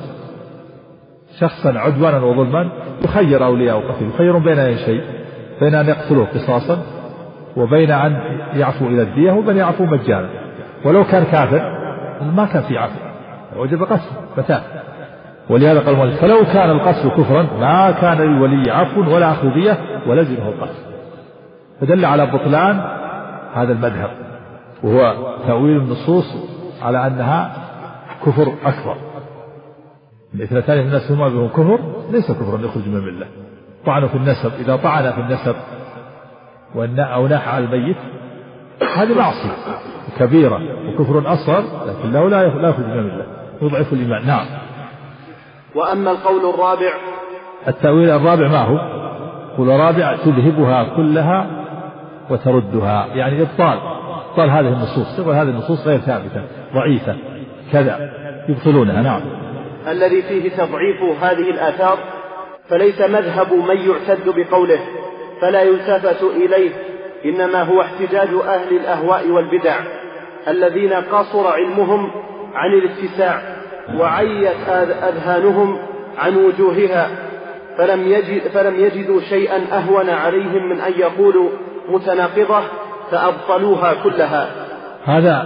شخصا عدوانا وظلما يخير أولياء القتيل، يخيرون بين أي شيء، بين أن يقتلوه قصاصا وبين أن يعفو إلى الدية وبين يعفو مجانا. ولو كان كافر ما كان في عفو وجب قتل فتاة. ولهذا قال فلو كان القتل كفرا ما كان للولي عفو ولا أخذ دية ولزمه القتل. فدل على بطلان هذا المذهب، وهو تأويل النصوص على أنها كفر أكبر. اثنتان من الناس هما بهم كفر ليس كفرا يخرج من الملة. طعنوا في النسب، إذا طعن في النسب أو ناح على الميت هذه معصية كبيرة وكفر أصغر، لكن له لا يخرج من الملة، يضعف الإيمان. نعم. وأما القول الرابع، التأويل الرابع ما هو؟ قول رابع تذهبها كلها وتردها، يعني إبطال هذه النصوص، تقول هذه النصوص غير ثابتة ضعيفة كذا يبطلونها. نعم. الذي فيه تضعيف هذه الآثار فليس مذهب من يعتد بقوله فلا يلتفت إليه، إنما هو احتجاج أهل الأهواء والبدع الذين قاصر علمهم عن الاتساع وعيت أذهانهم عن وجوهها فلم يجدوا شيئا أهون عليهم من أن يقولوا متناقضة فأبطلوها كلها. هذا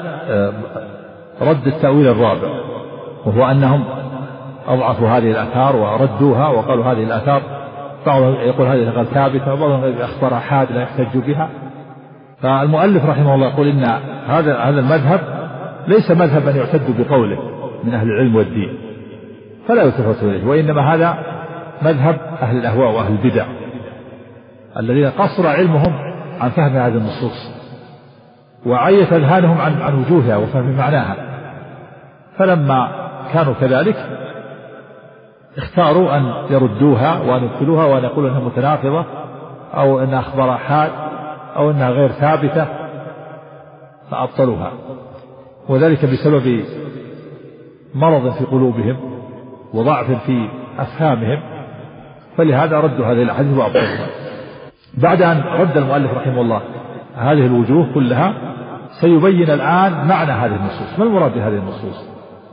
رد التأويل الرابع، وهو أنهم أضعفوا هذه الآثار وردوها وقالوا هذه الآثار، بعضهم يقول هذه الآثار ثابتة وبعضهم أخبار أحاد لا يحتج بها. فالمؤلف رحمه الله يقول إن هذا المذهب ليس مذهبا يعتد بقوله من أهل العلم والدين فلا يلتفت إليه، وإنما هذا مذهب أهل الأهواء وأهل البدع الذين قصر علمهم عن فهم هذه النصوص وعيت أذهانهم عن وجوهها وفهم معناها. فلما كانوا كذلك اختاروا أن يردوها وأن يبطلوها وأن يقولوا أنها متناقضة أو أنها أخبار أحاد أو أنها غير ثابتة فأبطلوها، وذلك بسبب مرض في قلوبهم وضعف في أفهامهم، فلهذا ردوا هذه الأحاديث وأبطلوها. بعد أن رد المؤلف رحمه الله هذه الوجوه كلها سيبين الآن معنى هذه النصوص. ما المراد بهذه النصوص؟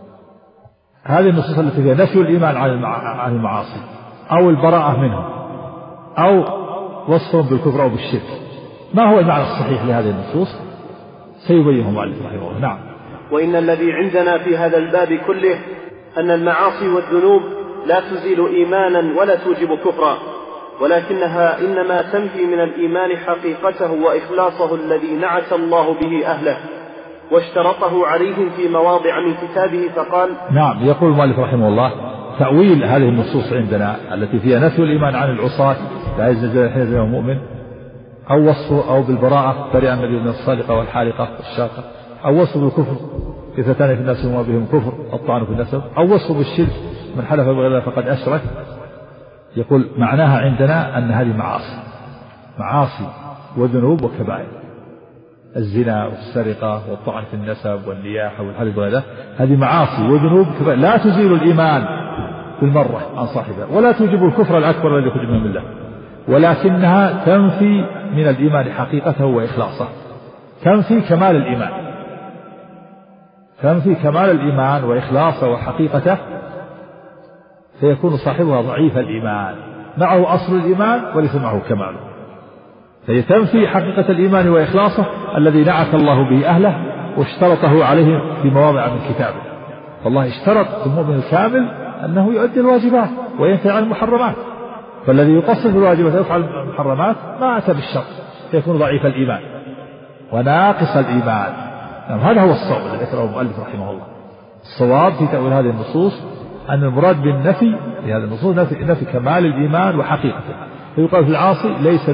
هذه النصوص التي فيها نفي الإيمان عن المعاصي أو البراءة منه أو وصفهم بالكفر أو بالشرك، ما هو المعنى الصحيح لهذه النصوص؟ سيبينه المؤلف رحمه الله. نعم. وإن الذي عندنا في هذا الباب كله أن المعاصي والذنوب لا تزيل إيمانا ولا توجب كفرا، ولكنها إنما تنفي من الإيمان حقيقته وإخلاصه الذي نعت الله به أهله واشترطه عليهم في مواضع من كتابه فقال. نعم. يقول المؤلف رحمه الله تأويل هذه النصوص عندنا التي فيها نفي الإيمان عن العصاة لا يزال حين المؤمن أو وصفه أو بالبراءة برئ النبي من الصالقة والحالقة والشاقة، أو وصفه بالكفر كفتان في الناس وما بهم كفر الطعن في النسب، أو وصفه بالشرك من حلف بغير الله فقد أشرك. يقول معناها عندنا أن هذه معاصي وذنوب وكبائر، الزنا والسرقة والطعن في النسب والنياحة والحلف بغير، هذه معاصي وذنوب كبائر لا تزيل الإيمان بالمرة عن صاحبها ولا توجب الكفر الأكبر الذي يخرج من الله، ولكنها تنفي من الإيمان حقيقته وإخلاصه، تنفي كمال الإيمان وإخلاصه وحقيقته، فيكون صاحبها ضعيف الإيمان، معه أصل الإيمان وليس معه كماله. فهي تنفي حقيقة الإيمان وإخلاصه الذي نعت الله به أهله واشترطه عليهم في مواضع من كتابه. فالله اشترط المؤمن الكامل أنه يؤدي الواجبات وينتهي عن المحرمات، فالذي يقصر في الواجبات ويفعل المحرمات ما أتى بالشر، فيكون ضعيف الإيمان وناقص الإيمان. هذا هو الصواب الذي ذكره المؤلف رحمه الله. الصواب في تأويل هذه النصوص أن المراد بالنفي في هذه النصوص نفي كمال الإيمان وحقيقته. فيقال في العاصي ليس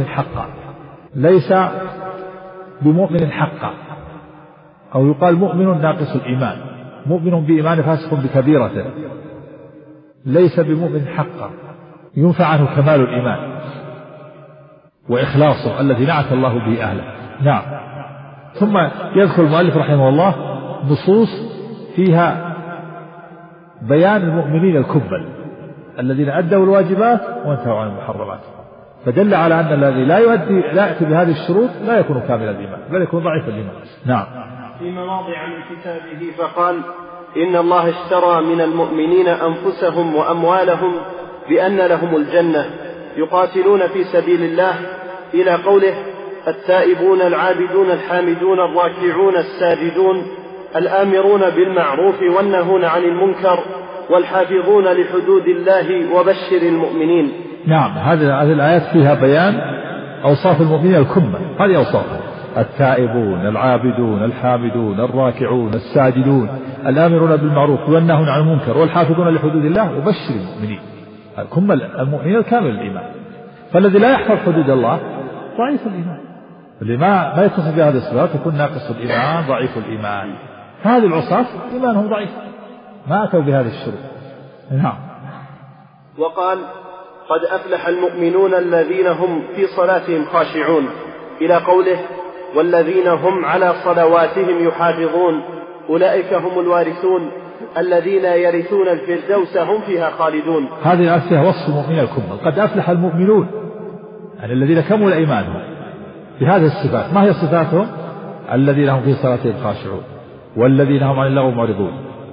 بمؤمن حقا، أو يقال مؤمن ناقص الإيمان، مؤمن بإيمان فاسق بكبيرته، ليس بمؤمن حقا، ينفع عنه كمال الإيمان وإخلاصه الذي نعت الله به أهله. نعم. ثم يذكر المؤلف رحمه الله نصوص فيها بيان المؤمنين الكمل الذين أدوا الواجبات وانتهوا عن المحرمات، فدل على أن الذي لا يأتي بهذه الشروط لا يكون كامل الإيمان بل يكون ضعيف الإيمان. نعم. في مواضع من كتابه فقال إن الله اشترى من المؤمنين أنفسهم وأموالهم بأن لهم الجنة يقاتلون في سبيل الله إلى قوله التائبون العابدون الحامدون الراكعون الساجدون الآمرون بالمعروف والنهون عن المنكر والحافظون لحدود الله وبشر المؤمنين. نعم. هذه الآيات فيها بيان أوصاف المؤمنين الكمة، هذه أوصافهم: التائبون العابدون الحامدون الراكعون الساجدون الآمرون بالمعروف والنهون عن المنكر والحافظون لحدود الله وبشر المؤمنين. الكمة المؤمنين الكامل الإيمان. فالذي لا يحفظ حدود الله ضعيف الإيمان، اللي ما يتصف بهذه الصفات يكون ناقص الإيمان ضعيف الإيمان. هذه العصاة إيمانهم ضعيف ما أتوا بهذه الشروط. نعم. وقال قد أفلح المؤمنون الذين هم في صلاتهم خاشعون إلى قوله والذين هم على صلواتهم يحافظون أولئك هم الوارثون الذين يرثون الفردوس هم فيها خالدون. هذه الآية فيها وصف المؤمنين الكمل. قد أفلح المؤمنون يعني الذين كمل إيمانهم بهذه الصفات. ما هي صفاتهم؟ الذين هم في صلاتهم خاشعون والذين هم عن اللغو معرضون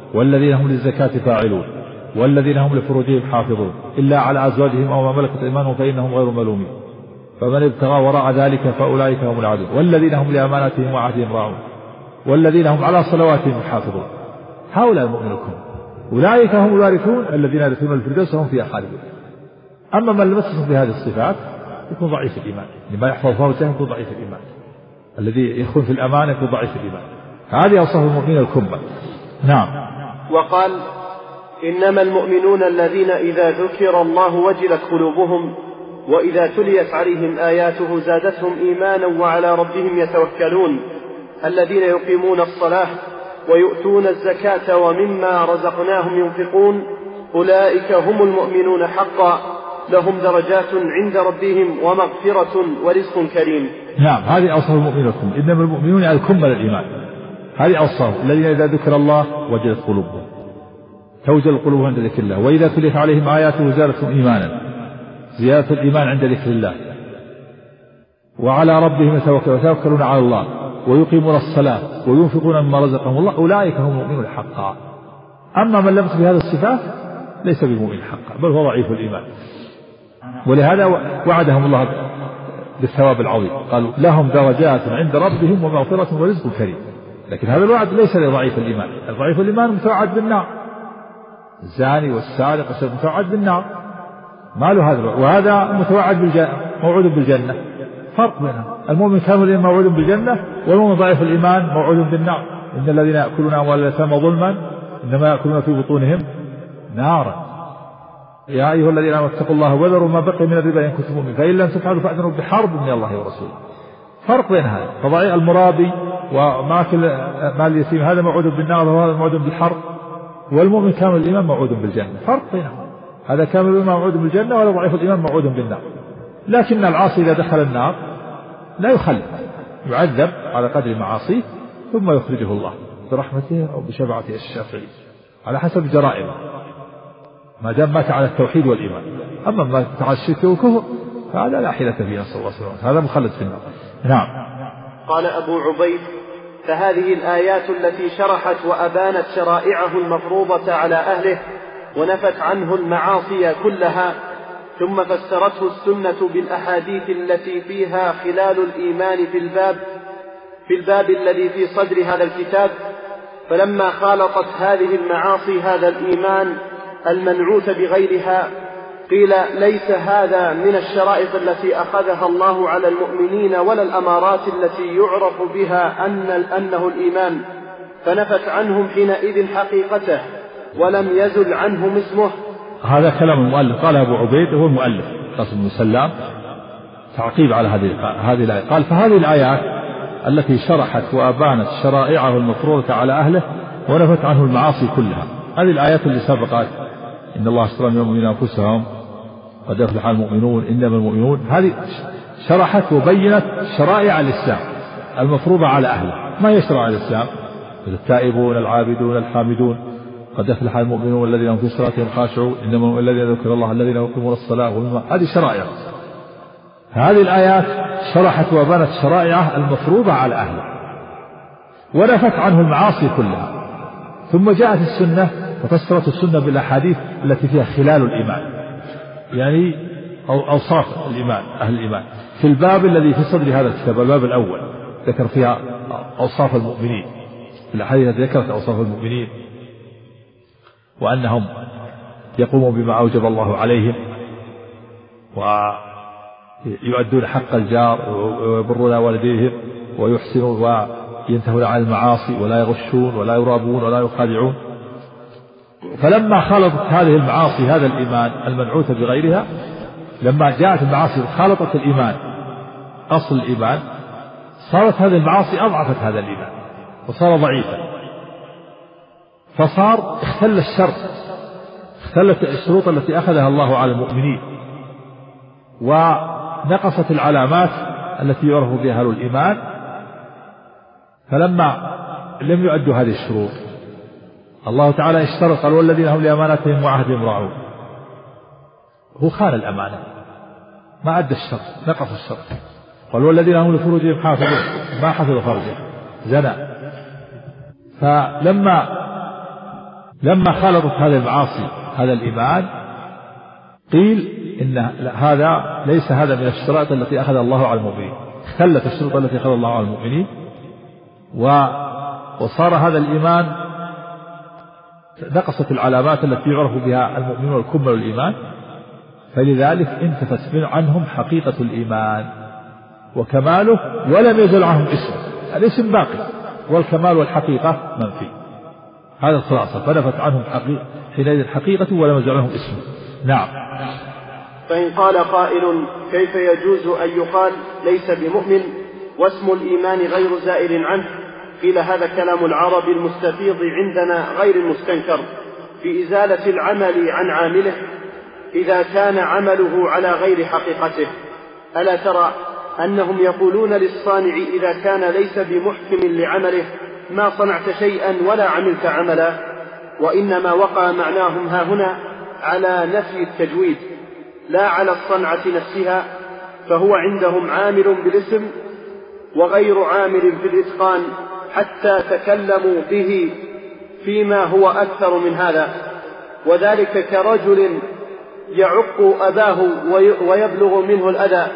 والذين هم للزكاة فاعلون والذين هم لفروجهم حافظون إلا على أزواجهم أو ما ملكت أيمانهم فإنهم غير ملومين فمن ابتغى وراء ذلك فأولئك هم العادون والذين هم لأماناتهم وعهدهم راعون والذين هم على صلواتهم يحافظون هؤلاء المؤمنون أولئك هم الوارثون الذين يرثون الفردوس وهم فيها خالدون. أما من لم يتصف بهذه الصفات يكون ضعيف الإيمان، لما يحفظ فرجه يكون ضعيف الإيمان، الذي يخون في الأمانة يكون ضعيف الإيمان. هذه أوصاف المؤمنين الكبرى. نعم. وقال إنما المؤمنون الذين إذا ذكر الله وجلت قلوبهم وإذا تليت عليهم آياته زادتهم إيمانا وعلى ربهم يتوكلون الذين يقيمون الصلاة ويؤتون الزكاة ومما رزقناهم ينفقون أولئك هم المؤمنون حقا لهم درجات عند ربهم ومغفرة ورزق كريم. نعم، هذه أوصاف المؤمنين الكمل. إنما المؤمنون يعني الكمل الإيمان. هذه أوصاف الذين إذا ذكر الله وجلت قلوبهم، توجل قلوبهم عند ذكر الله، وإذا تليت عليهم آياته زادتهم إيمانا، زيادة الإيمان عند ذكر الله، وعلى ربهم يتوكلون على الله ويقيمون الصلاة وينفقون مما رزقهم الله أولئك هم المؤمنون حقا. أما من لم يصف بهذه الصفات ليس بمؤمن حقا بل هو ضعيف الإيمان. ولهذا وعدهم الله بالثواب العظيم، قالوا لهم درجات عند ربهم ومغفرة ورزق كريم. لكن هذا الوعد ليس لضعيف الإيمان، ضعيف الإيمان متوعد بالنار، الزاني والسارق متوعد بالنار ما له هذا، وهذا متوعد موعود بالجنة. فرق بينهم، المؤمن كامل الإيمان موعود بالجنة، والمؤمن ضعيف الإيمان موعود بالنار. إن الذين يأكلون أموال اليتامى ظلما إنما يأكلون في بطونهم نارا. يا أيها الذين آمنوا اتقوا الله وذروا ما بقي من الربا إن كنتم مؤمنين فإن لم تفعلوا فأذنوا بحرب من الله ورسوله. فرق بين هذا، فضيع المرابي وماكل مال اليتيم هذا موعود بالنار وهذا موعود بالحرب، والمؤمن كامل الإيمان موعود بالجنة. فرق بينهم، هذا كامل الإيمان موعود بالجنة وهذا ضعيف الإيمان موعود بالنار. لكن العاصي إذا دخل النار لا يخلد، يعذب على قدر معاصيه ثم يخرجه الله برحمته أو بشفاعته الشافعي على حسب جرائمه، ما دام مات على التوحيد والإيمان. أما ما مات على الشرك والكفر فهذا لا حيلة فيه، نسأل الله سبحانه، هذا مخلد في النار. نعم. قال أبو عبيد فهذه الآيات التي شرحت وأبانت شرائعه المفروضة على أهله ونفت عنه المعاصي كلها، ثم فسرته السنة بالأحاديث التي فيها خلال الإيمان في الباب الذي في صدر هذا الكتاب، فلما خالطت هذه المعاصي هذا الإيمان المنعوت بغيرها قيل ليس هذا من الشرائط التي أخذها الله على المؤمنين ولا الأمارات التي يعرف بها أنه الإيمان، فنفت عنهم حينئذ حقيقته ولم يزل عنهم اسمه. هذا كلام المؤلف، قال أبو عبيد هو المؤلف قاسم بن سلام تعقيب على هذه الآية، قال فهذه الآيات التي شرحت وأبانت شرائعه المفروضة على أهله ونفت عنه المعاصي كلها، هذه الآيات اللي سبقت إن الله اشترى من المؤمنين أنفسهم قد أفلح المؤمنون إنما المؤمنون، هذه شرحت وبينت شرائع الإسلام المفروضة على أهله. ما هي شرائع الإسلام؟ التائبون العابدون الحامدون قد أفلح المؤمنون الذين هم في صلاتهم خاشعون إنما الذين ذكر الله الذين يقيمون الصلاة ومما، هذه شرائع. هذه الآيات شرحت وبنت شرائعه المفروضة على أهله ونفت عنه المعاصي كلها. ثم جاءت السنة وفسرت السنة بالأحاديث التي فيها خلال الإيمان، يعني أوصاف الإيمان أهل الإيمان، في الباب الذي في صدر هذا الكتاب، الباب الأول ذكر فيها أوصاف المؤمنين، في الأحاديث ذكرت أوصاف المؤمنين وأنهم يقومون بما أوجب الله عليهم ويؤدون حق الجار ويبرون والديهم ويحسنون وينتهون عن المعاصي ولا يغشون ولا يرابون ولا يخادعون. فلما خلطت هذه المعاصي هذا الإيمان المنعوت بغيرها، لما جاءت المعاصي خالطت الإيمان أصل الإيمان، صارت هذه المعاصي أضعفت هذا الإيمان وصار ضعيفا، فصار اختل الشرط، اختلت الشروط التي أخذها الله على المؤمنين، ونقصت العلامات التي يعرف بها أهل الإيمان. فلما لم يؤدوا هذه الشروط الله تعالى اشترط، قال والذين هم لأماناتهم وعهدهم راعون، هو خان الأمانة ما أدى الشرط، نقص الشرط. قال والذين هم لفروجهم حافظون، ما حفظ فرجه زنا. فلما لما خلطت هذه المعاصي هذا الإيمان قيل إن هذا ليس هذا من الشرائط التي أخذ الله على المؤمنين، اختلت الشروط التي أخذ الله على المؤمنين، وصار هذا الإيمان نقصت العلامات التي يعرف بها المؤمنون والكمل الإيمان، فلذلك انتفت عنهم حقيقة الإيمان وكماله، ولم يزل عنهم اسم، الاسم باقي والكمال والحقيقة منفي. هذا الخلاصة، فنفت عنهم حينئذ الحقيقة ولم يزل عنهم اسم. نعم. فإن قال قائل كيف يجوز أن يقال ليس بمؤمن واسم الإيمان غير زائل عنه؟ قيل هذا كلام العرب المستفيض عندنا غير المستنكر في إزالة العمل عن عامله إذا كان عمله على غير حقيقته. ألا ترى أنهم يقولون للصانع إذا كان ليس بمحكم لعمله ما صنعت شيئا ولا عملت عملا، وإنما وقع معناهم هاهنا على نفي التجويد لا على الصنعة نفسها، فهو عندهم عامل بالاسم وغير عامل في الإتقان حتى تكلموا به فيما هو أكثر من هذا، وذلك كرجل يعق أباه ويبلغ منه الأذى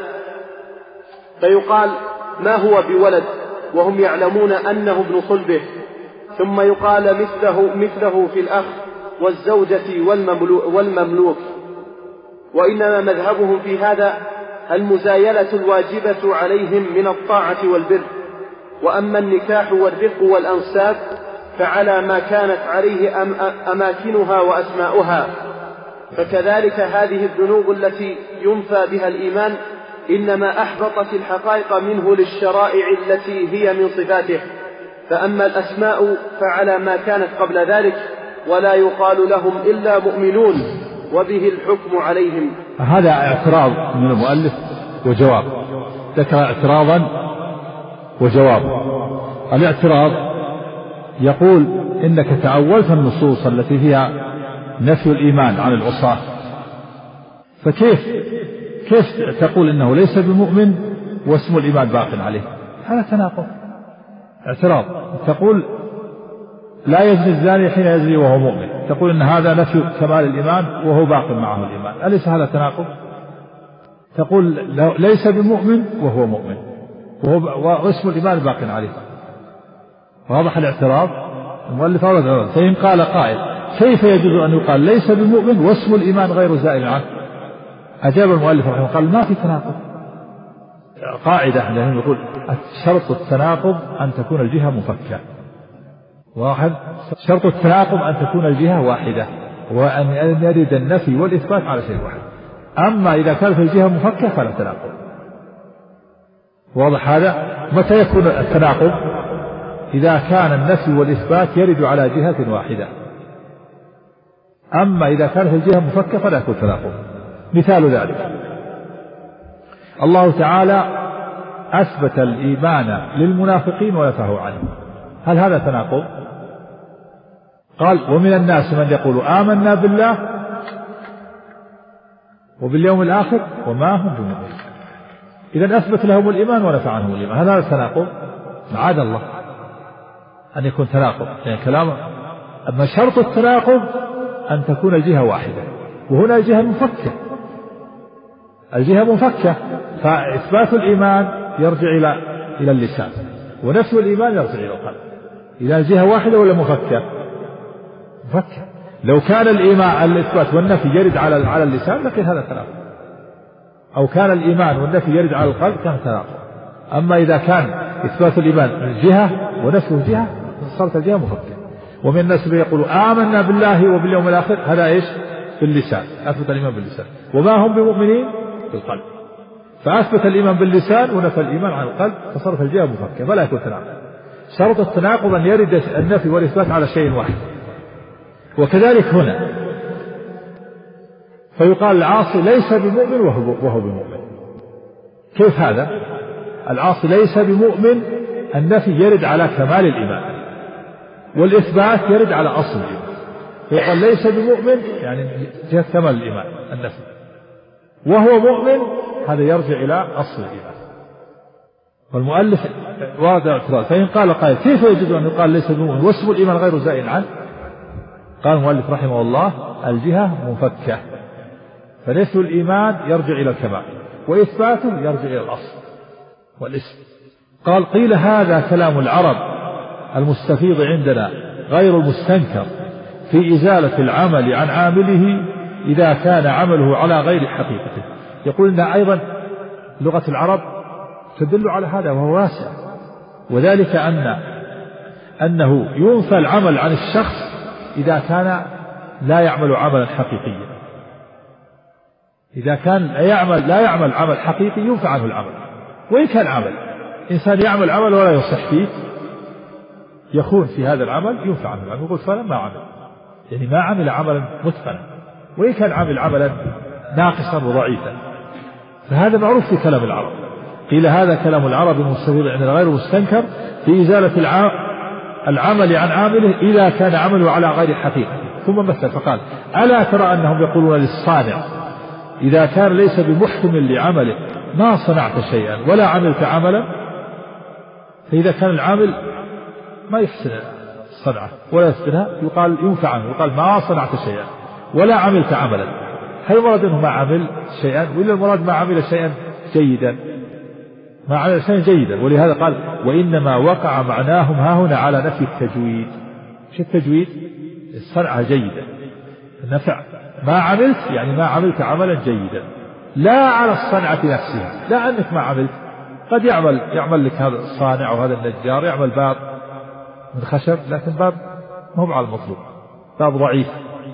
فيقال ما هو بولد وهم يعلمون أنه ابن صلبه، ثم يقال مثله في الأخ والزوجة والمملوك. وإنما مذهبهم في هذا المزايلة الواجبة عليهم من الطاعة والبر، وأما النكاح والرق والأنساب فعلى ما كانت عليه أماكنها وأسماؤها. فكذلك هذه الذنوب التي ينفى بها الإيمان إنما أحبطت الحقائق منه للشرائع التي هي من صفاته، فأما الأسماء فعلى ما كانت قبل ذلك ولا يقال لهم إلا مؤمنون وبه الحكم عليهم. هذا اعتراض من المؤلف وجواب، ذكر اعتراضا وجواب. الاعتراض يقول إنك تأولت النصوص التي فيها نفي الإيمان عن العصاة، فكيف تقول إنه ليس بمؤمن واسم الإيمان باق عليه؟ هذا تناقض، اعتراض. تقول لا يزني الزاني حين يزني وهو مؤمن، تقول إن هذا نفي كمال الإيمان وهو باق معه الإيمان، أليس هذا تناقض؟ تقول ليس بمؤمن وهو مؤمن واسم الإيمان باق عليه. واضح الاعتراض. المؤلف أورد الاعتراض. فإن قال قائل كيف يجوز أن يقال ليس بمؤمن واسم الإيمان غير زائل عنه؟ أجاب المؤلف رحمه الله قال ما في تناقض. قاعدة لهم يقول شرط التناقض أن تكون الجهة مفكة. واحد، شرط التناقض أن تكون الجهة واحدة، وأن يرد النفي والإثبات على شيء واحد. أما إذا كانت الجهة مفكة فلا تناقض. واضح هذا؟ متى يكون التناقض؟ إذا كان النفي والإثبات يرد على جهة واحدة. أما إذا كانت الجهة مفكة فلا يكون تناقض. مثال ذلك الله تعالى أثبت الإيمان للمنافقين ونفاه عنه، هل هذا تناقض؟ قال ومن الناس من يقول آمنا بالله وباليوم الآخر وما هم بمؤمنين. إذا أثبت لهم الإيمان ونفى عنهم الإيمان، هل هذا تناقض؟ معاذ الله أن يكون تناقض، يعني كلامه. أما شرط التناقض أن تكون الجهة واحدة، وهنا الجهة مفكة، الجهة مفكة، فإثبات الإيمان يرجع إلى اللسان ونفي الإيمان يرجع إلى القلب. إذا الجهة واحدة ولا مفكة؟ مفكة. لو كان الإيمان الإثبات والنفي يرد على اللسان لكن هذا تناقض، أو كان الإيمان والنفي يرد على القلب كان تناقض. أما إذا كان إثبات الإيمان جهة ونفي جهة صارت الجهة مفكة. ومن الناس من يقول آمنا بالله وباليوم الآخر، هذا إيش؟ باللسان، أثبت الإيمان باللسان، وما هم بمؤمنين بالقلب، فأثبت الإيمان باللسان ونفى الإيمان عن القلب فصارت الجهة مفكة فلا يكون تناقض. شرط التناقض أن يرد النفي والإثبات على شيء واحد. وكذلك هنا فيقال العاصي ليس بمؤمن وهو بمؤمن. كيف هذا؟ العاصي ليس بمؤمن، النفي يرد على كمال الإيمان والإثبات يرد على أصل الإيمان، فيقال ليس بمؤمن يعني جهة كمال الإيمان النفي، وهو مؤمن هذا يرجع إلى أصل الإيمان. والمؤلف واضع اعتراض. فإن قال قائل كيف يجوز أن يقال ليس بمؤمن واسم الإيمان غير زائل عنه؟ قال المؤلف رحمه الله الجهة منفكة، فنفي الإيمان يرجع إلى الكمال وإثباته يرجع إلى الأصل والاسم. قال قيل هذا كلام العرب المستفيض عندنا غير المستنكر في إزالة العمل عن عامله إذا كان عمله على غير حقيقته. يقول إن أيضا لغة العرب تدل على هذا وهو واسع، وذلك أنه ينفى العمل عن الشخص إذا كان لا يعمل عملا حقيقيا. إذا كان لا يعمل عمل حقيقي ينفى عنه العمل، وإن كان عمل إنسان يعمل عمل ولا يصح فيه يخون في هذا العمل ينفى عنه العمل، يقول فلان ما عمل، يعني ما عمل عملا متقنا، وإن كان عمل عملا ناقصا وضعيفا. فهذا معروف في كلام العرب. قيل هذا كلام العرب المستفيض عندنا غير مستنكر في إزالة العمل عن عامله إذا كان عمله على غير حقيقة. ثم مثل فقال ألا ترى أنهم يقولون للصانع إذا كان ليس بمحكم لعمله ما صنعت شيئا ولا عملت عملا. فإذا كان العامل ما يحسن الصنعة ولا يحسنها يقال ينفع عنه، يقال ما صنعت شيئا ولا عملت عملا. هل المراد أنه ما عمل شيئا، ولا المراد ما عمل شيئا جيدا؟ ما عمل شيئا جيدا. ولهذا قال وإنما وقع معناهم هاهنا على نفي التجويد. ايش التجويد؟ الصنعة جيدة، النفع. ما عملت يعني ما عملت عملا جيدا، لا على الصنعة نفسها، لا أنك ما عملت. قد يعمل لك هذا الصانع وهذا النجار يعمل باب من خشب، لكن باب ما هو على المطلوب، باب ضعيف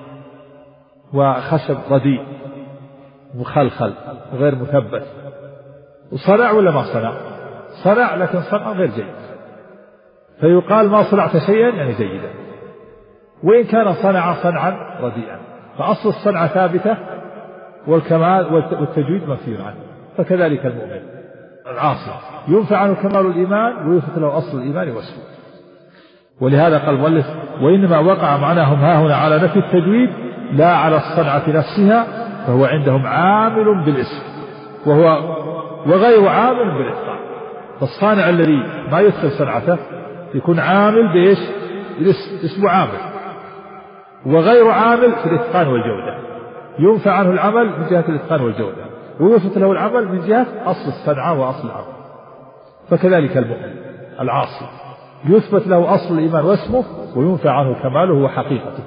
وخشب رديء مخلخل وغير مثبت، وصنع ولا ما صنع؟ صنع لكن صنع غير جيد، فيقال ما صنعت شيئا يعني جيدا، وإن كان صنع صنعا رديئا. فأصل الصنعة ثابتة والكمال والتجويد منفي عنه. فكذلك المؤمن العاصي ينفع عنه كمال الإيمان ويثبت له أصل الإيمان واسمه. ولهذا قال المؤلف وإنما وقع معناهم هاهنا على نفي التجويد لا على الصنعة نفسها، فهو عندهم عامل بالاسم وغير عامل بالإتقان. فالصانع الذي ما يدخل صنعته يكون عامل بإيش؟ اسمه عامل، وغير عامل في الإتقان والجودة. ينفع عنه العمل من جهة الإتقان والجودة، ويثبت له العمل من جهة أصل الصنعة وأصل العمل. فكذلك المؤمن العاصي يثبت له أصل الإيمان واسمه وينفع عنه كماله وحقيقته.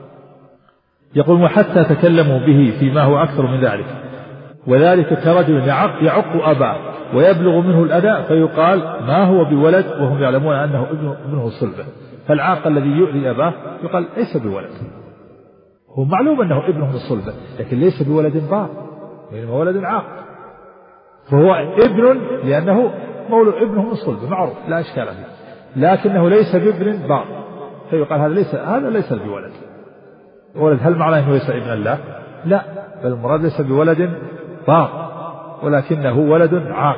يقول وحتى تكلموا به فيما هو أكثر من ذلك، وذلك كرجل يعق أباه ويبلغ منه الأذى فيقال ما هو بولد وهم يعلمون أنه ابنه صلبه. فالعاق الذي يؤذي أباه يقال ليس بولد، هو معلوم أنه ابنه من صلبه لكن ليس بولد بار، وإنما ولد عاق، فهو ابن لأنه مولود ابنه من صلبه معروف لا إشكال فيه، لكنه ليس بابن بار، فيقال هذا ليس بولد. ولد هل معناه أنه ليس ابن الله؟ لا، بل المراد ليس بولد بار ولكنه ولد عاق.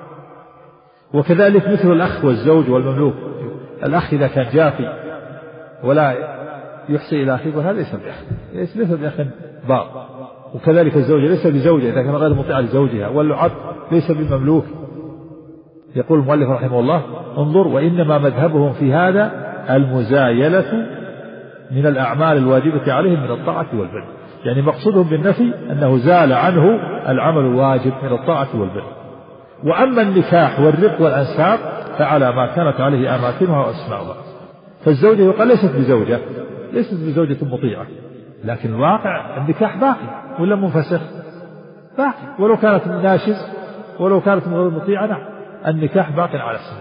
وكذلك مثل الأخ والزوج والمملوك، الأخ إذا كان جافي ولا يحسن إلى أخيه وهذا ليس بأخ بار. وكذلك الزوجة ليس بزوجة إذا كان غير مطيع لزوجها، والعبد ليس بمملوك. يقول المؤلف رحمه الله انظر وإنما مذهبهم في هذا المزايلة من الأعمال الواجبة عليهم من الطاعة والبر، يعني مقصودهم بالنفي أنه زال عنه العمل الواجب من الطاعة والبر. وأما النكاح والرق والأنساب فعلى ما كانت عليه أماكنها وأسماؤها. فالزوجة يقال ليست بزوجة مطيعة، لكن الواقع النكاح باقي ولا منفسخ؟ باقي، ولو كانت ناشز ولو كانت غير مطيعة نعم النكاح باقي على السنة،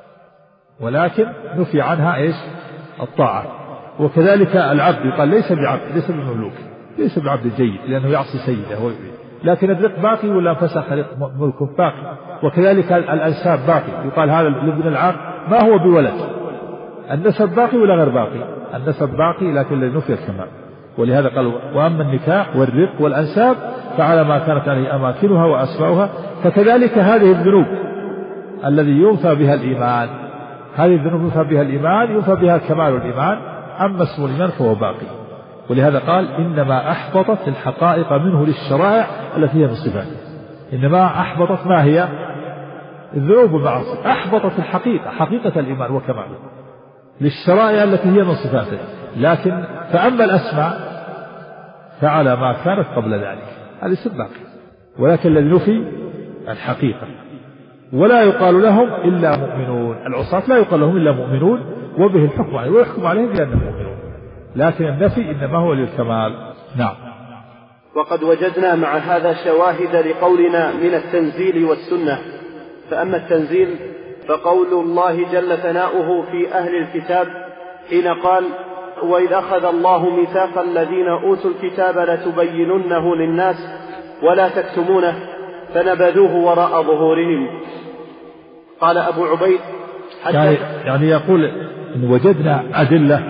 ولكن نفي عنها إيش؟ الطاعة. وكذلك العبد يقال ليس بعبد، ليس بمملوك، ليس بعبد جيد لأنه يعصي سيده، لكن الرق باقي ولا فسخ ملكه باقي. وكذلك الأنساب باقي، يقال هذا الابن العاق ما هو بولد. النسب باقي ولا غير باقي؟ النسب باقي لكن لنفي الكمال. ولهذا قال وأما النكاح والرق والأنساب فعلى ما كانت عليه أماكنها وأسماؤها. فكذلك هذه الذنوب الذي ينفى بها الإيمان، هذه الذنوب ينفى بها الإيمان، ينفى بها كمال الإيمان، أما اسم الإيمان فهو باقي. ولهذا قال إنما أحبطت الحقائق منه للشرائع التي هي من صفاته. إنما أحبطت ما هي؟ الذنوب والمعاصي، أحبطت الحقيقة، حقيقة الإيمان وكماله للشرائع التي هي من صفاته. لكن فأما الأسماء فعلى ما كانت قبل ذلك، هذا اسم باقي، ولكن الذي نفي الحقيقة. ولا يقال لهم إلا مؤمنون، العصاة لا يقال لهم إلا مؤمنون وبه الحكم عليهم ويحكم عليهم بأنهم مؤمنون، لكن النفي إنما هو للكمال. نعم. وقد وجدنا مع هذا شواهد لقولنا من التنزيل والسنة. فأما التنزيل فقول الله جل ثناؤه في أهل الكتاب حين قال: وإذ أخذ الله ميثاق الذين أوتوا الكتاب لتبيننه للناس ولا تكتمونه فنبذوه وراء ظهورهم. قال أبو عبيد يعني يقول إن وجدنا أدلة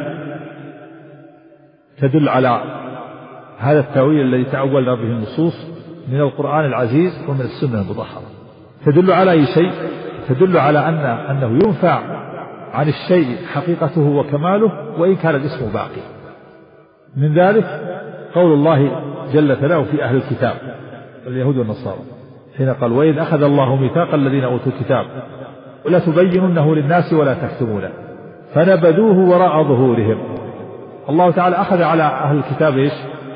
تدل على هذا التأويل الذي تأولنا به النصوص من القرآن العزيز ومن السنة المطهرة، تدل على أي شيء؟ تدل على أنه ينفع عن الشيء حقيقته وكماله وإن كان الاسم باقي. من ذلك قول الله جل ثناؤه في أهل الكتاب اليهود والنصارى حين قال: وإذ أخذ الله ميثاق الذين أوتوا الكتاب ولا تبيننه للناس ولا تكتمونه فنبذوه وراء ظهورهم. الله تعالى أخذ على أهل الكتاب إيش؟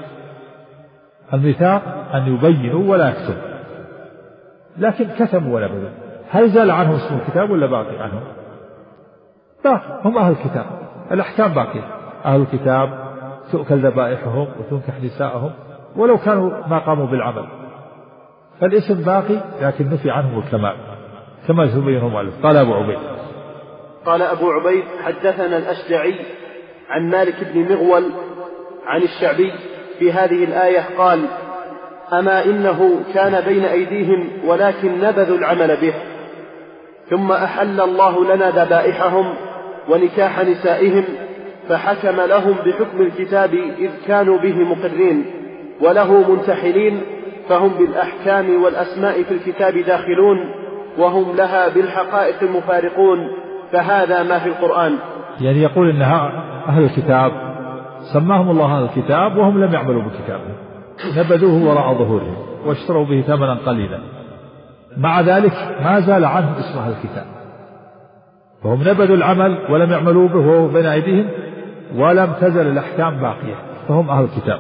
الميثاق أن يبينوا ولا يكتموا، لكن كتموا ونبذوا. هل زال عنهم اسم الكتاب ولا باقي عنهم؟ باقي، هم أهل الكتاب، الأحكام باقية. أهل الكتاب تؤكل ذبائحهم وتنكح نساءهم ولو كانوا ما قاموا بالعمل، فالاسم باقي لكن نفي عنهم الكمال كما يبينه المؤلف. قال أبو عبيد: قال أبو عبيد حدثنا الأشجعي عن مالك بن مغول عن الشعبي في هذه الآية قال: أما إنه كان بين أيديهم ولكن نبذوا العمل به، ثم أحل الله لنا ذبائحهم ونكاح نسائهم فحكم لهم بحكم الكتاب إذ كانوا به مقرين وله منتحلين، فهم بالأحكام والأسماء في الكتاب داخلون وهم لها بالحقائق مفارقون، فهذا ما في القرآن. يعني يقول إن أهل الكتاب سماهم الله أهل الكتاب وهم لم يعملوا بكتابه، نبذوه وراء ظهورهم واشتروا به ثمنا قليلا، مع ذلك ما زال عنهم اسم أهل الكتاب، فهم نبذوا العمل ولم يعملوا به وهو بين أيديهم ولم تزل الأحكام باقية، فهم أهل الكتاب.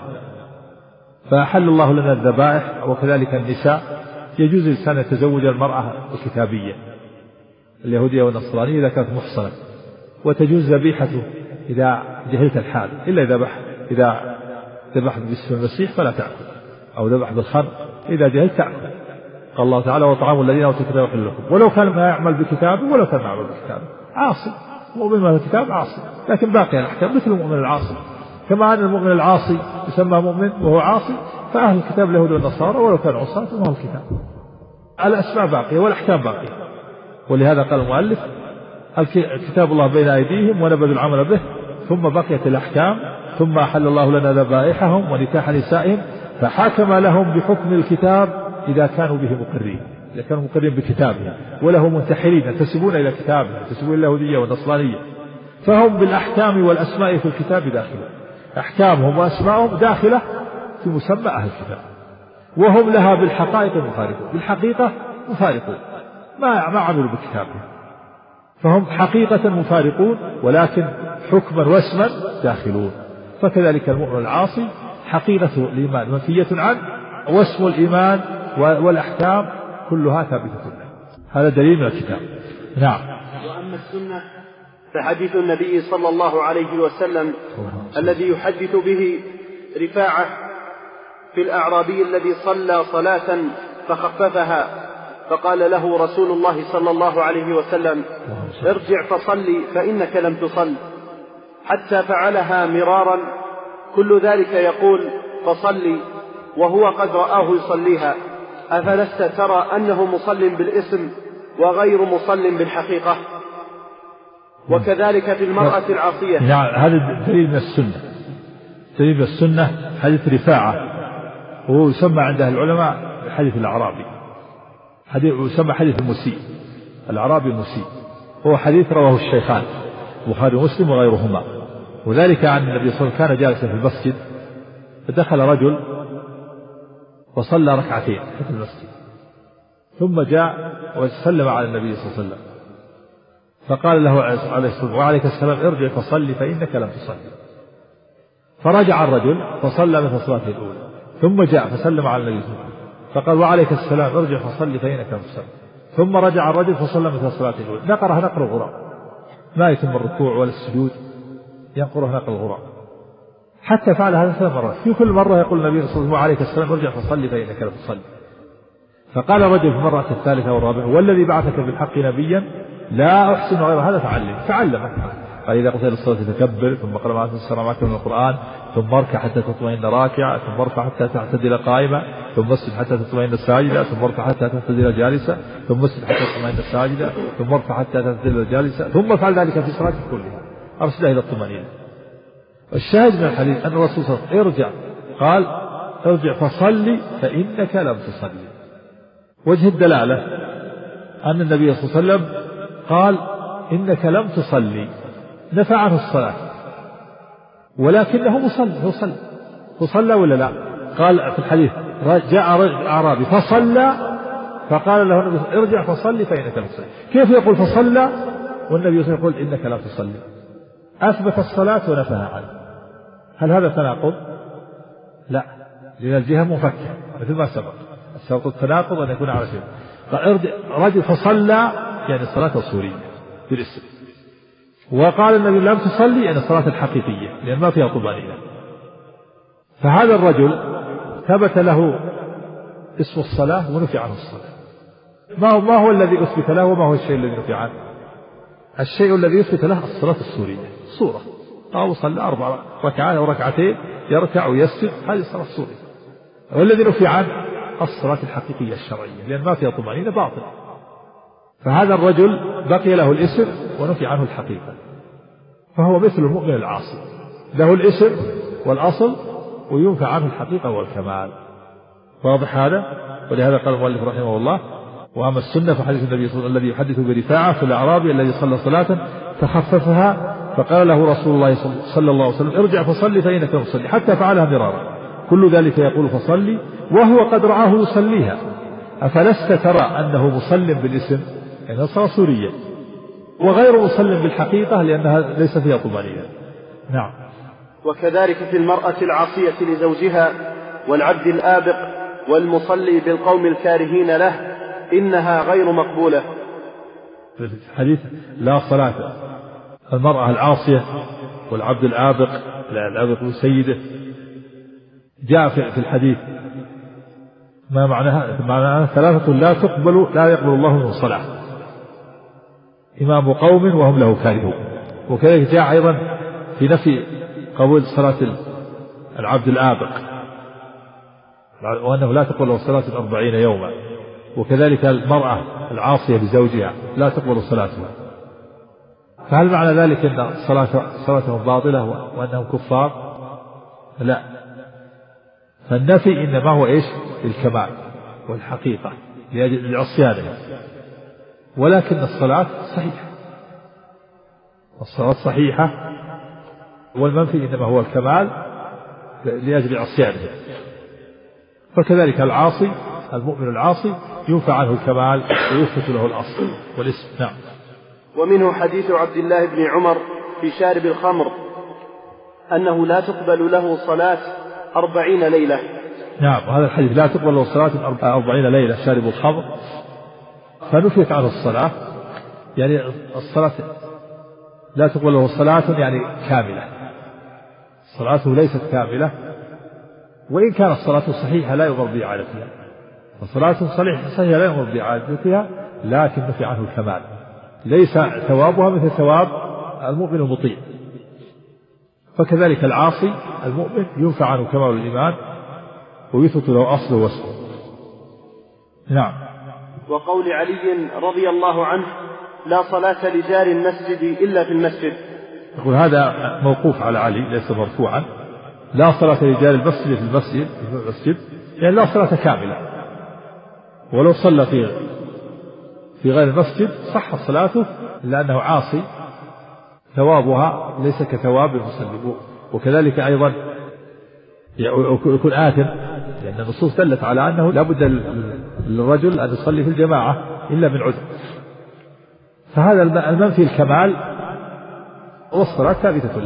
فأحل الله لنا الذبائح وكذلك النساء، يجوز الإنسان يتزوج المرأة الكتابية اليهودية والنصرانية إذا كانت محصنة، وتجوز ذبيحته إذا جهلت الحال، إلا إذا ذبح باسم المسيح فلا تأكل، أو ذبح بالخمر إذا جهلت تأكل. قال الله تعالى: وطعام الذين أوتوا الكتاب حل لكم، ولو كان ما يعمل بكتابه ولو كان يعمل بكتابه عاصي، مؤمن من الكتاب عاصي، لكن باقي الأحكام مثل المؤمن العاصي، كما أن المؤمن العاصي يسمى مؤمن وهو عاصي، فأهل الكتاب اليهود والنصارى ولو كانوا عصاة فهم أهل الكتاب، الأسماء باقية والأحكام باقية. ولهذا قال المؤلف: كتاب الله بين أيديهم ونبذوا العمل به ثم بقيت الأحكام ثم أحل الله لنا ذبائحهم ونكاح نسائهم فحكم لهم بحكم الكتاب إذا كانوا به مقرين، إذا كانوا مقرين بكتابه، وله منتحلين ينتسبون إلى كتابه، ينتسبون إلى اليهودية والنصرانية، فهم بالأحكام والأسماء في الكتاب داخلون، أحكامهم وأسماءهم داخلة في مسمى أهل الكتاب، وهم لها بالحقائق مفارقون، بالحقيقة مفارقون، ما عملوا بكتابهم، فهم حقيقة مفارقون ولكن حكما واسما داخلون. فكذلك المؤمن العاصي حقيقة الإيمان منفية عنه، واسم الإيمان والأحكام كلها ثابتة له. هذا دليل من الكتاب. نعم. وأما السنة فحديث النبي صلى الله عليه وسلم الذي يحدث به رفاعة في الأعرابي الذي صلى صلاة فخففها، فقال له رسول الله صلى الله عليه وسلم: ارجع فصلي فإنك لم تصل، حتى فعلها مرارا، كل ذلك يقول فصلي وهو قد رآه يصليها، أفلست ترى أنه مصل بالاسم وغير مصل بالحقيقة؟ وكذلك في المرأة العاصية. نعم، هذا دليل من السنة، دليل من السنة حديث رفاعة، وهو يسمى عند أهل العلماء حديث الأعرابي، يسمى حديث المسيء، الأعرابي المسيء، هو حديث رواه الشيخان البخاري ومسلم وغيرهما. وذلك عن النبي صلى الله عليه وسلم كان جالسا في المسجد فدخل رجل وصلى ركعتين في المسجد، ثم جاء وسلم على النبي صلى الله عليه وسلم، فقال له عليه الصلاة والسلام: وعليك السلام، ارجع فصلي فإنك لم تصلي. فرجع الرجل فصلى مثل صلاته الأولى، ثم جاء فسلم على النبي صلى الله عليه وسلم فقال وعليك السلام ارجع فصلي فإنك لم تصلي، ثم رجع الرجل فصلى مثل صلاته الأولى، نقره نقر الغراب، ما يتم الركوع ولا السجود، ينقره نقر الغراب، حتى فعل هذا 3 مرات. في كل مرة يقول النبي صلى الله عليه وسلم وعليك السلام ارجع فصلي فإنك لم تصلي. فقال الرجل في المرة الثالثة والرابعة والذي بعثك بالحق نبيا لا أحسن غير هذا فعلمه. قال إذا قلت للصلاة تكبر، ثم اقرأ ما تيسر معك من القرآن، ثم اركع حتى تطمئن راكعا، ثم ارفع حتى تعتدل قائما، ثم اسجد حتى تطمئن ساجدا، ثم ارفع حتى تعتدل جالسا، ثم اسجد حتى تطمئن ساجدا، ثم ارفع حتى تعتدل جالسا، ثم افعل ذلك في صلاتك كلها أرشدها إلى الطمأنينة. الشاهد من الحديث أن الرسول صلى الله عليه وسلم ارجع، قال ارجع فصلي فإنك لم تصلي. وجه الدلالة أن النبي صلى الله عليه وسلم قال إنك لم تصلي، نفى عنه الصلاة، ولكنه صلى ولا لا؟ قال في الحديث جاء أعرابي فصلى فقال له النبي ارجع فصلي فإنك لم تصلي. كيف يقول فصلى والنبي يقول إنك لا تصلي؟ أثبت الصلاة ونفاها عنه. هل هذا تناقض؟ لا، لأن الجهة مفكة مثل ما سبق، الشرط التناقض أن يكون على شيء. رجل فصلى يعني الصلاة الصورية بالاسم، وقال النبي لم تصلي يعني الصلاة الحقيقية لأن ما فيها طمأنينة. فهذا الرجل ثبت له اسم الصلاة ونفي عنه الصلاة. ما هو الذي أثبت له وما هو الشيء الذي نفي عنه؟ الشيء الذي يثبت له الصلاة الصورية، صورة أو صلى 4 ركعات أو ركعتين يركع ويسجد، هذه الصلاة الصورية. والذي نفي عنه الصلاة الحقيقية الشرعية لأن ما فيها طمأنينة باطل. فهذا الرجل بقي له الاسم ونفي عنه الحقيقة، فهو مثل المؤمن العاصي، له الاسم والأصل وينفى عنه الحقيقة والكمال. واضح هذا؟ ولهذا قال المؤلف رحمه الله وأما السنة فحديث النبي صلى الله عليه وسلم الذي يحدث برفاعة في الأعرابي الذي صلى صلاة فخففها فقال له رسول الله صلى الله عليه وسلم ارجع فصلي فإنك لم تصلي، حتى فعلها مرارا، كل ذلك يقول فصلي وهو قد رآه يصليها، أفلست ترى أنه مصل بالاسم لأنها صلاة سورية، وغير مصل بالحقيقة لأنها ليس فيها طمأنينة. نعم. وكذلك في المرأة العاصية لزوجها والعبد الآبق والمصلي بالقوم الكارهين له إنها غير مقبولة. في الحديث لا صلاة المرأة العاصية والعبد الآبق، لا الآبق سيده، جاء في الحديث ما معناها 3 لا يقبل الله منهم صلاة، إمام قوم وهم له كارهون. وكذلك جاء أيضا في نفي قبول صلاة العبد الآبق وأنه لا تقبل له صلاة 40 يوما. وكذلك المرأة العاصية بزوجها لا تقبل صلاتها. فهل معنى ذلك أن صلاتهم باطلة وأنهم كفار؟ لا، فالنفي إنما هو إيش؟ الكمال والحقيقة لعصيانهم، ولكن الصلاة صحيحة، الصلاة صحيحة، والمنفي إنما هو الكمال لأجل عصيانهم. فكذلك العاصي المؤمن العاصي ينفى عنه الكمال ويثبت له الأصل والاسم. نعم. ومنه حديث عبد الله بن عمر في شارب الخمر أنه لا تقبل له صلاة 40 ليلة. نعم، هذا الحديث لا تقبل له صلاة 40 ليلة شارب الخمر، فنفيت عنه الصلاة، يعني الصلاة لا تقبل له صلاة يعني كاملة، صلاته ليست كاملة، وإن كانت صلاة صحيحة لا يؤمر بإعادتها، فصلاة صحيحة لا يؤمر بإعادتها، لكن نفي عنه الكمال، ليس ثوابها مثل ثواب المؤمن المطيع. فكذلك العاصي المؤمن ينفى عنه كمال الإيمان ويثبت له أصله واسمه. نعم. وقول علي رضي الله عنه لا صلاة لجار المسجد إلا في المسجد. يقول هذا موقوف على علي ليس مرفوعا. لا صلاة لجار المسجد في المسجد يعني لا صلاة كاملة، ولو صلى في غير المسجد صح صلاته لأنه عاصي، ثوابها ليس كثواب المصلي. وكذلك أيضا يكون آثم، لأن النصوص دلت على أنه لا بد للرجل أن يصلي في الجماعة إلا من عذر. فهذا المنفي الكمال والصلاة ثابتة له،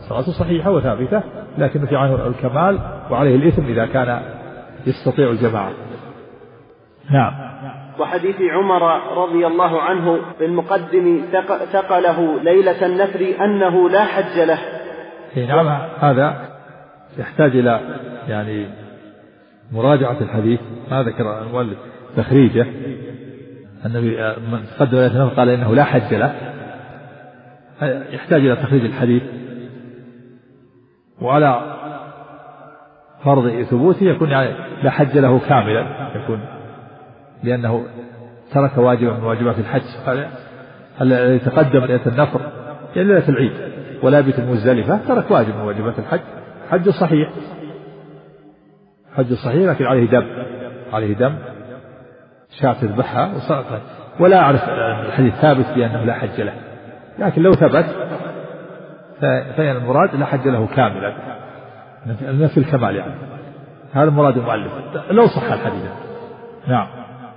صلاته صحيحة وثابتة، لكن في عنه الكمال وعليه الإثم إذا كان يستطيع الجماعة. نعم. وحديث عمر رضي الله عنه في المقدم ثقله ليلة النفر أنه لا حج له. نعم، هذا يحتاج إلى يعني مراجعة الحديث. ما ذكر المؤلف تخريجه. النبي من قدم ليلة النفر قال إنه لا حج له، يحتاج إلى تخريج الحديث، وعلى فرض ثبوته يكون يعني لا حج له كاملا، يكون لأنه ترك واجبا من واجبات الحج. الذي تقدم ليلة النفر يعني ليلة العيد ولا بيت المزدلفة ترك واجب من واجبات الحج. حج صحيح، حج صحيح، لكن عليه دم شاة يذبحها وصرفها. ولا أعرف الحديث ثابت بأنه لا حج له، لكن لو ثبت فإن المراد لا حج له كاملا، نفي الكمال يعني. هذا مراد المؤلف لو صح الحديث. نعم.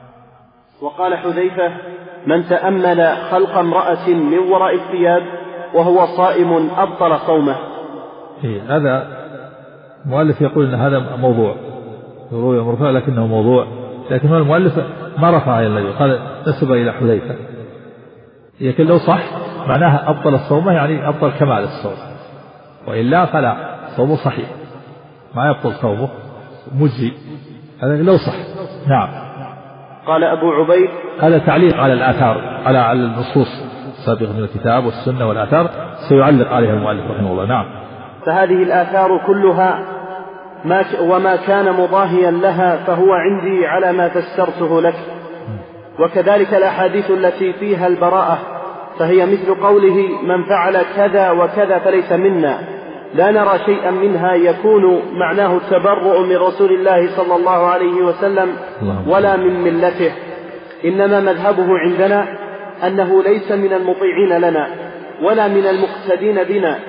وقال حذيفة: من تأمل خلق امرأة من وراء الثياب وهو صائم أبطل صومه. هذا المؤلف يقول أن هذا موضوع، روي مرفوع لكنه موضوع، لكن المؤلف ما رفع إلى النبي، قال نسب إلى حذيفة. لكن لو صح معناها أبطل الصوم، يعني أبطل كمال الصوم، وإلا فلا، صومه صحيح ما يبطل صومه، مجزي، هذا لو صح. نعم. قال أبو عبيد: هذا تعليق على الآثار، على النصوص السابقة من الكتاب والسنة والآثار سيعلق عليها المؤلف رحمه الله. نعم. فهذه الآثار كلها وما كان مضاهيا لها فهو عندي على ما فسرته لك. وكذلك الأحاديث التي فيها البراءة فهي مثل قوله: من فعل كذا وكذا فليس منا. لا نرى شيئا منها يكون معناه التبرؤ من رسول الله صلى الله عليه وسلم ولا من ملته، إنما مذهبه عندنا أنه ليس من المطيعين لنا ولا من المقتدين بنا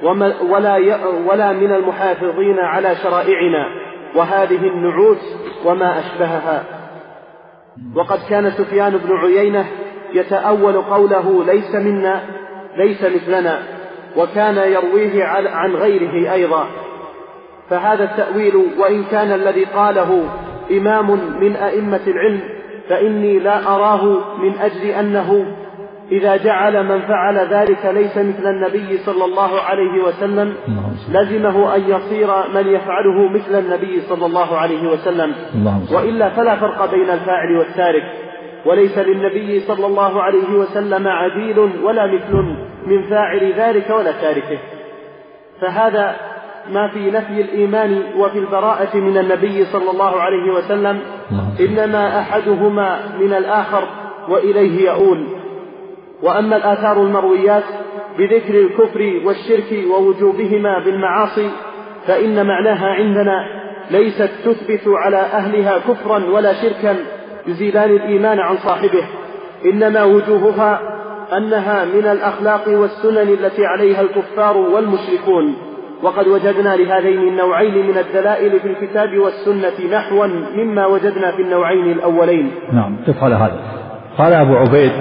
ولا من المحافظين على شرائعنا وهذه النعوت وما أشبهها. وقد كان سفيان بن عيينة يتأول قوله ليس منا ليس مثلنا، وكان يرويه عن غيره أيضا. فهذا التأويل وإن كان الذي قاله إمام من أئمة العلم فإني لا أراه من أجل أنه إذا جعل من فعل ذلك ليس مثل النبي صلى الله عليه وسلم لزمه أن يصير من يفعله مثل النبي صلى الله عليه وسلم، وإلا فلا فرق بين الفاعل والتارك، وليس للنبي صلى الله عليه وسلم عديل ولا مثل من فاعل ذلك ولا تاركه. فهذا ما في نفي الإيمان وفي البراءة من النبي صلى الله عليه وسلم إنما أحدهما من الآخر وإليه يؤول. وأما الآثار المرويات بذكر الكفر والشرك ووجوبهما بالمعاصي فإن معناها عندنا ليست تثبت على أهلها كفرا ولا شركا يزيلان الإيمان عن صاحبه، إنما وجوهها أنها من الأخلاق والسنن التي عليها الكفار والمشركون. وقد وجدنا لهذين النوعين من الدلائل في الكتاب والسنة نحوا مما وجدنا في النوعين الأولين. نعم. تفعل هذا. قال أبو عبيد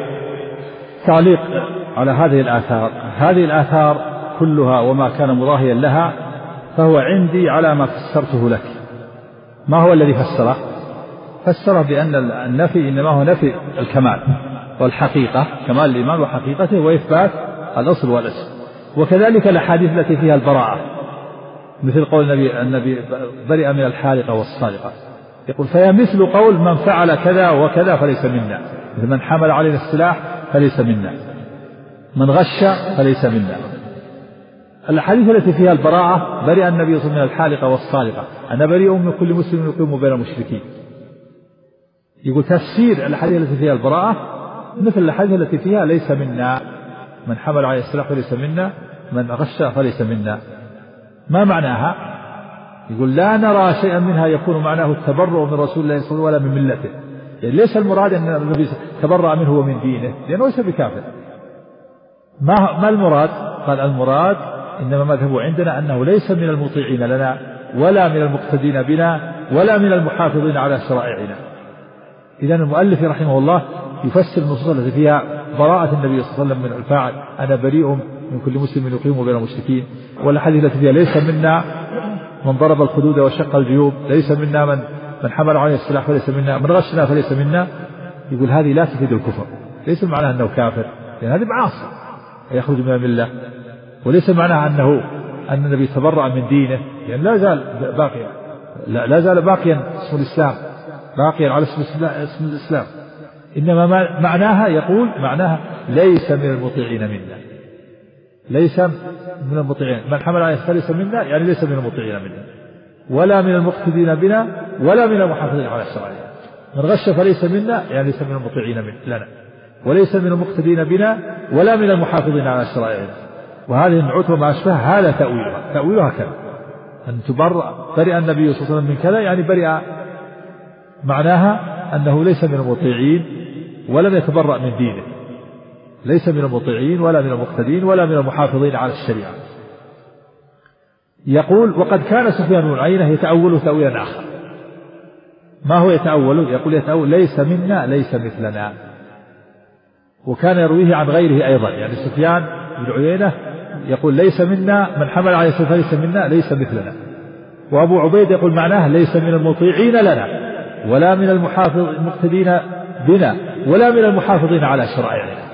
تعليق على هذه الآثار: هذه الآثار كلها وما كان مضاهيا لها فهو عندي على ما فسرته لك. ما هو الذي فسره؟ فسره بأن النفي إنما هو نفي الكمال والحقيقة، كمال الإيمان وحقيقته، وإثبات الأصل والأصل. وكذلك الأحاديث التي فيها البراءة، مثل قول النبي برئ من الحالقة والصالقة، يقول فهي مثل قول من فعل كذا وكذا فليس منا، مثل من حمل علينا السلاح فليس منا، من غش فليس منا. الأحاديث التي فيها البراءة برئ النبي صلى الله عليه وسلم من الحالقة والصالقة، أنا بريء من كل مسلم يقيم بين المشركين. يقول تفسير الأحاديث التي فيها البراءة مثل الأحاديث التي فيها ليس منا، من حمل عليه السلاح فليس منا، من غش فليس منا. ما معناها؟ يقول لا نرى شيئا منها يكون معناه التبرؤ من رسول الله صلى الله عليه وسلم ولا من ملته، يعني ليس المراد أن النبي تبرأ منه ومن دينه لأنه ليس بكافر. ما المراد؟ قال المراد إنما مذهب عندنا أنه ليس من المطيعين لنا ولا من المقتدين بنا ولا من المحافظين على شرائعنا. إذن المؤلف رحمه الله يفسر النصوص التي فيها براءة النبي صلى الله عليه وسلم من الفاعل، أنا بريء من كل مسلم يقيم بين المشركين، والحديث التي فيها ليس منا من ضرب الخدود وشق الجيوب، ليس منا من حمل عليه السلاح فليس منا، من غشنا فليس منا. يقول هذه لا تفيد الكفر، ليس معناها أنه كافر، يعني هذه معاصي يخرج من الملة، وليس معناها أن النبي تبرأ من دينه، يعني لا زال باقيا اسم الإسلام، باقيا على اسم الإسلام، إنما معناها يقول معناها ليس من المطيعين منا، ليس من المطيعين، من حمل عليه فليس منا، يعني ليس من المطيعين منا، ولا من المقتدين بنا، ولا من المحافظين على الشرائع. من غش فليس منا، يعني ليس من المطيعين لنا، وليس من المقتدين بنا، ولا من المحافظين على الشرائع. وهذه النعوت وما أشبه هذا تأويلها كذا، أن برئ النبي صلى الله عليه وسلم من كذا، يعني برئ معناها أنه ليس من المطيعين ولم يتبرأ من دينه، ليس من المطيعين ولا من المقتدين ولا من المحافظين على الشريعة. يقول وقد كان سفيان بن عيينة يتأول تأويلا آخر. ما هو يتأول؟ يقول يتأول ليس منا ليس مثلنا، وكان يرويه عن غيره أيضا، يعني سفيان بن عيينة يقول ليس منا من حمل عليه فليس منا ليس مثلنا، وأبو عبيد يقول معناه ليس من المطيعين لنا، ولا من المقتدين بنا، ولا من المحافظين على شرائعنا.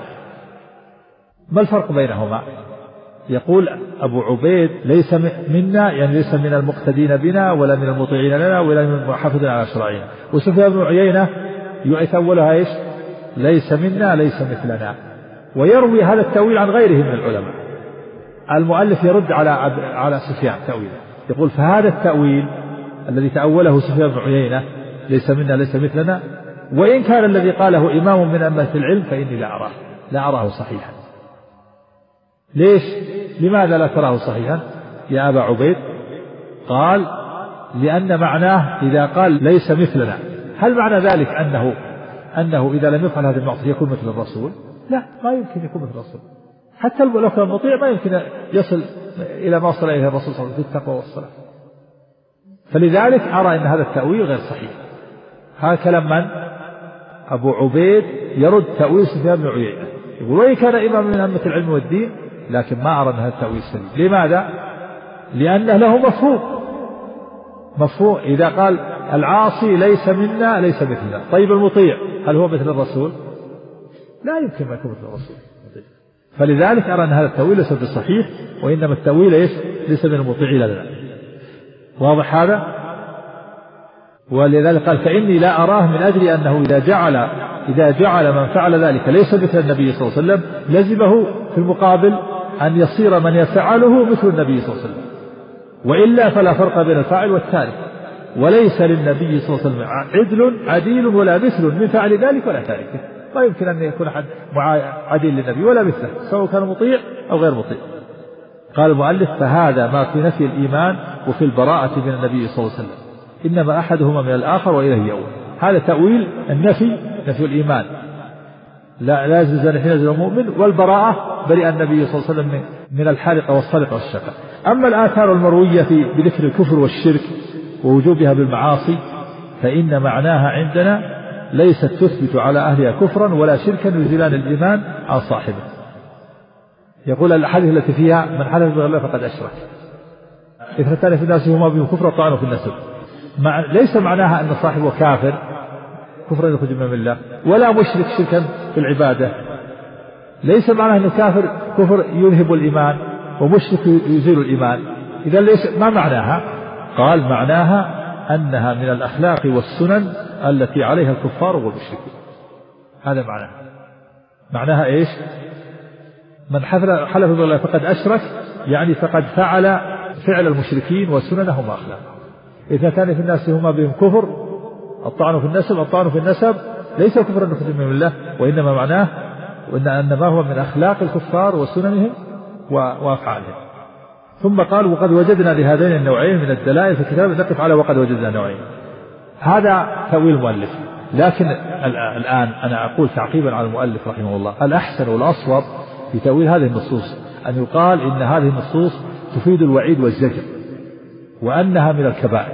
ما الفرق بينهما؟ يقول أبو عبيد ليس منا، يعني ليس من المقتدين بنا، ولا من المطيعين لنا، ولا من المحافظين على شرائعنا. وسفيان بن عيينة يتأولها إيش؟ ليس منا ليس مثلنا، ويروي هذا التأويل عن غيره من العلماء. المؤلف يرد على سفيان تأويله، يقول فهذا التأويل الذي تأوله سفيان بن عيينة ليس منا ليس مثلنا، وإن كان الذي قاله إمام من أئمة العلم فإني لا أراه صحيحا. ليش؟ لماذا لا تراه صحيحا يا أبا عبيد؟ قال لأن معناه إذا قال ليس مثلنا، هل معنى ذلك أنه إذا لم يفعل هذه المعصية يكون مثل الرسول؟ لا، ما يمكن يكون مثل الرسول، حتى لو كان مطيع ما يمكن يصل إلى ما وصل إليه الرسول صلى الله عليه وسلم في التقوى والصلاة. فلذلك أرى أن هذا التأويل غير صحيح. هذا كلام من؟ أبو عبيد يرد تأويل سفيان بن عيينة، يقول وإن كان إمام من أئمة العلم والدين لكن ما أرى أن هذا التأويل سليم. لماذا؟ لأنه له مفهوم إذا قال العاصي ليس منا ليس مثلنا، طيب المطيع هل هو مثل الرسول؟ لا يمكن ما يكون مثل الرسول. فلذلك أرى أن هذا التأويل ليس بالصحيح، وإنما التأويل ليس من المطيعين لنا. واضح هذا؟ ولذلك قال فإني لا أراه، من أجل أنه إذا جعل من فعل ذلك ليس مثل النبي صلى الله عليه وسلم لزمه في المقابل أن يصير من يفعله مثل النبي صلى الله عليه وسلم، وإلا فلا فرق بين الفاعل والتارك، وليس للنبي صلى الله عليه وسلم عديل ولا مثل من فعل ذلك ولا تاركه. ما يمكن أن يكون أحد عديل للنبي ولا مثله، سواء كان مطيع أو غير مطيع. قال المؤلف فهذا ما في نفي الإيمان وفي البراءة من النبي صلى الله عليه وسلم، إنما أحدهما من الآخر وإليه يؤول. هذا تأويل النفي، نفي الإيمان لا يزال حين يزال المؤمن، والبراءة برئ النبي صلى الله عليه وسلم من الحالقة والصلقة والشقة. أما الآثار المروية بذكر الكفر والشرك ووجوبها بالمعاصي فإن معناها عندنا ليست تثبت على أهلها كفرا ولا شركا يزيلان الإيمان عن صاحبه. يقول الحديث التي فيها من حلف بغير الله فقد أشرك، اثنتان في الناس هما بهم كفر طعنوا في النسب. ليس معناها أن صاحبه كافر كفرا يخرج من الله، ولا مشرك شركا في العبادة. ليس معناها أنه كافر كفر يذهب الإيمان ومشرك يزيل الإيمان. إذا ليس ما معناها؟ قال معناها أنها من الأخلاق والسنن التي عليها الكفار والمشركون. هذا معناها إيش؟ من حلف بالله فقد أشرك، يعني فقد فعل المشركين وسننهم وأخلاق. إذا كان في الناس هما بهم كفر الطعن في النسب ليس كفرا يخرج من الله، وإنما معناه أن ما هو من أخلاق الكفار وسننهم وأفعالهم. ثم قال وقد وجدنا لهذين النوعين من الدلائل في الكتاب، نقف على وقد وجدنا نوعين. هذا تأويل المؤلف، لكن الآن أنا أقول تعقيبا على المؤلف رحمه الله، الأحسن والأصوب في تأويل هذه النصوص أن يقال إن هذه النصوص تفيد الوعيد والزجر، وأنها من الكبائر،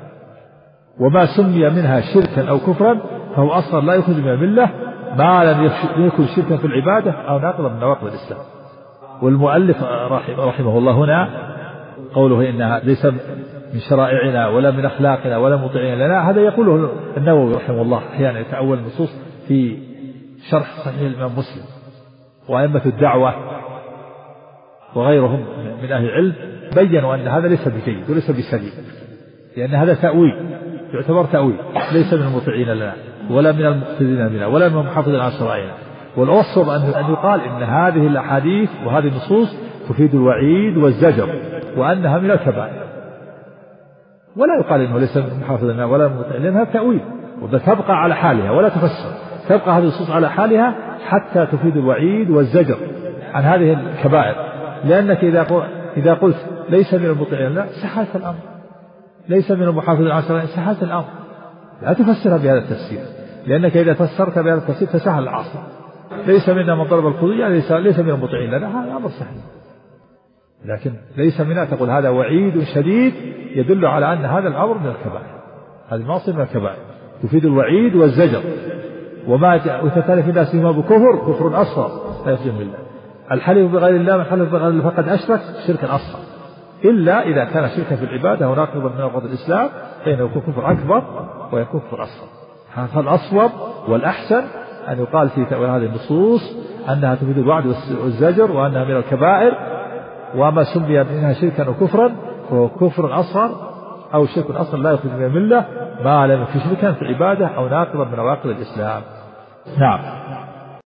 وما سمي منها شركا أو كفرا فهو أصلا لا يخرج من الملة ما لم يكن شركا في العبادة أو ناقضا من نواقض الإسلام. والمؤلف رحمه الله هنا قوله إنها ليس من شرائعنا ولا من أخلاقنا ولا مطيعين لنا، هذا يقوله النووي رحمه الله أحيانا يتأول النصوص في شرح صحيح الإمام مسلم، وأئمة الدعوة وغيرهم من أهل العلم بيّنوا أن هذا ليس بجيد وليس بسليم، لأن هذا تأويل، يعتبر تأويل، ليس من المطيعين لنا ولا من المقتدين بنا ولا من المحافظين على شرائعنا. والأوصب أن يقال إن هذه الأحاديث وهذه النصوص تفيد الوعيد والزجر وأنها من الكبائر، ولا يقال إنه ليس من المحافظين لنا ولا من المطيعين، لأنها تأويل وتبقى على حالها ولا تفسر، تبقى هذه النصوص على حالها حتى تفيد الوعيد والزجر عن هذه الكبائر. لأنك إذا قلت ليس من المطيعين لنا سحلت الأمر، ليس من المحافظين على شرائعنا سحلت الأمر، لا تفسرها بهذا التفسير، لأنك إذا فسرت بهذا التفسير تسهل العاصي. ليس منا من ضرب القضية، ليس من المطيعين لنا، هذا أمر سهل. لكن ليس منا تقول هذا وعيد شديد يدل على أن هذا الأمر من الكبائر، هذه المعصية من الكبائر تفيد الوعيد والزجر. وما وتتلف الناس فيما بكفر كفر أصغر لا يخرج من الله. الحلف بغير الله من حلف بغير الله فقد أشرك شركا أصغر، إلا إذا كان شركا في العبادة وناقضا من نواقض الإسلام فإنه يكون كفر أكبر ويكون كفر أصغر. فالأصوب والأحسن أن يقال في تأويل هذه النصوص أنها تفيد الوعد والزجر وأنها من الكبائر، وما سمي منها شركا وكفرا فهو كفر أصغر أو شرك أصغر لا يخرج من الملة ما لم يكن شركا في العبادة أو ناقضا من نواقض الإسلام. نعم.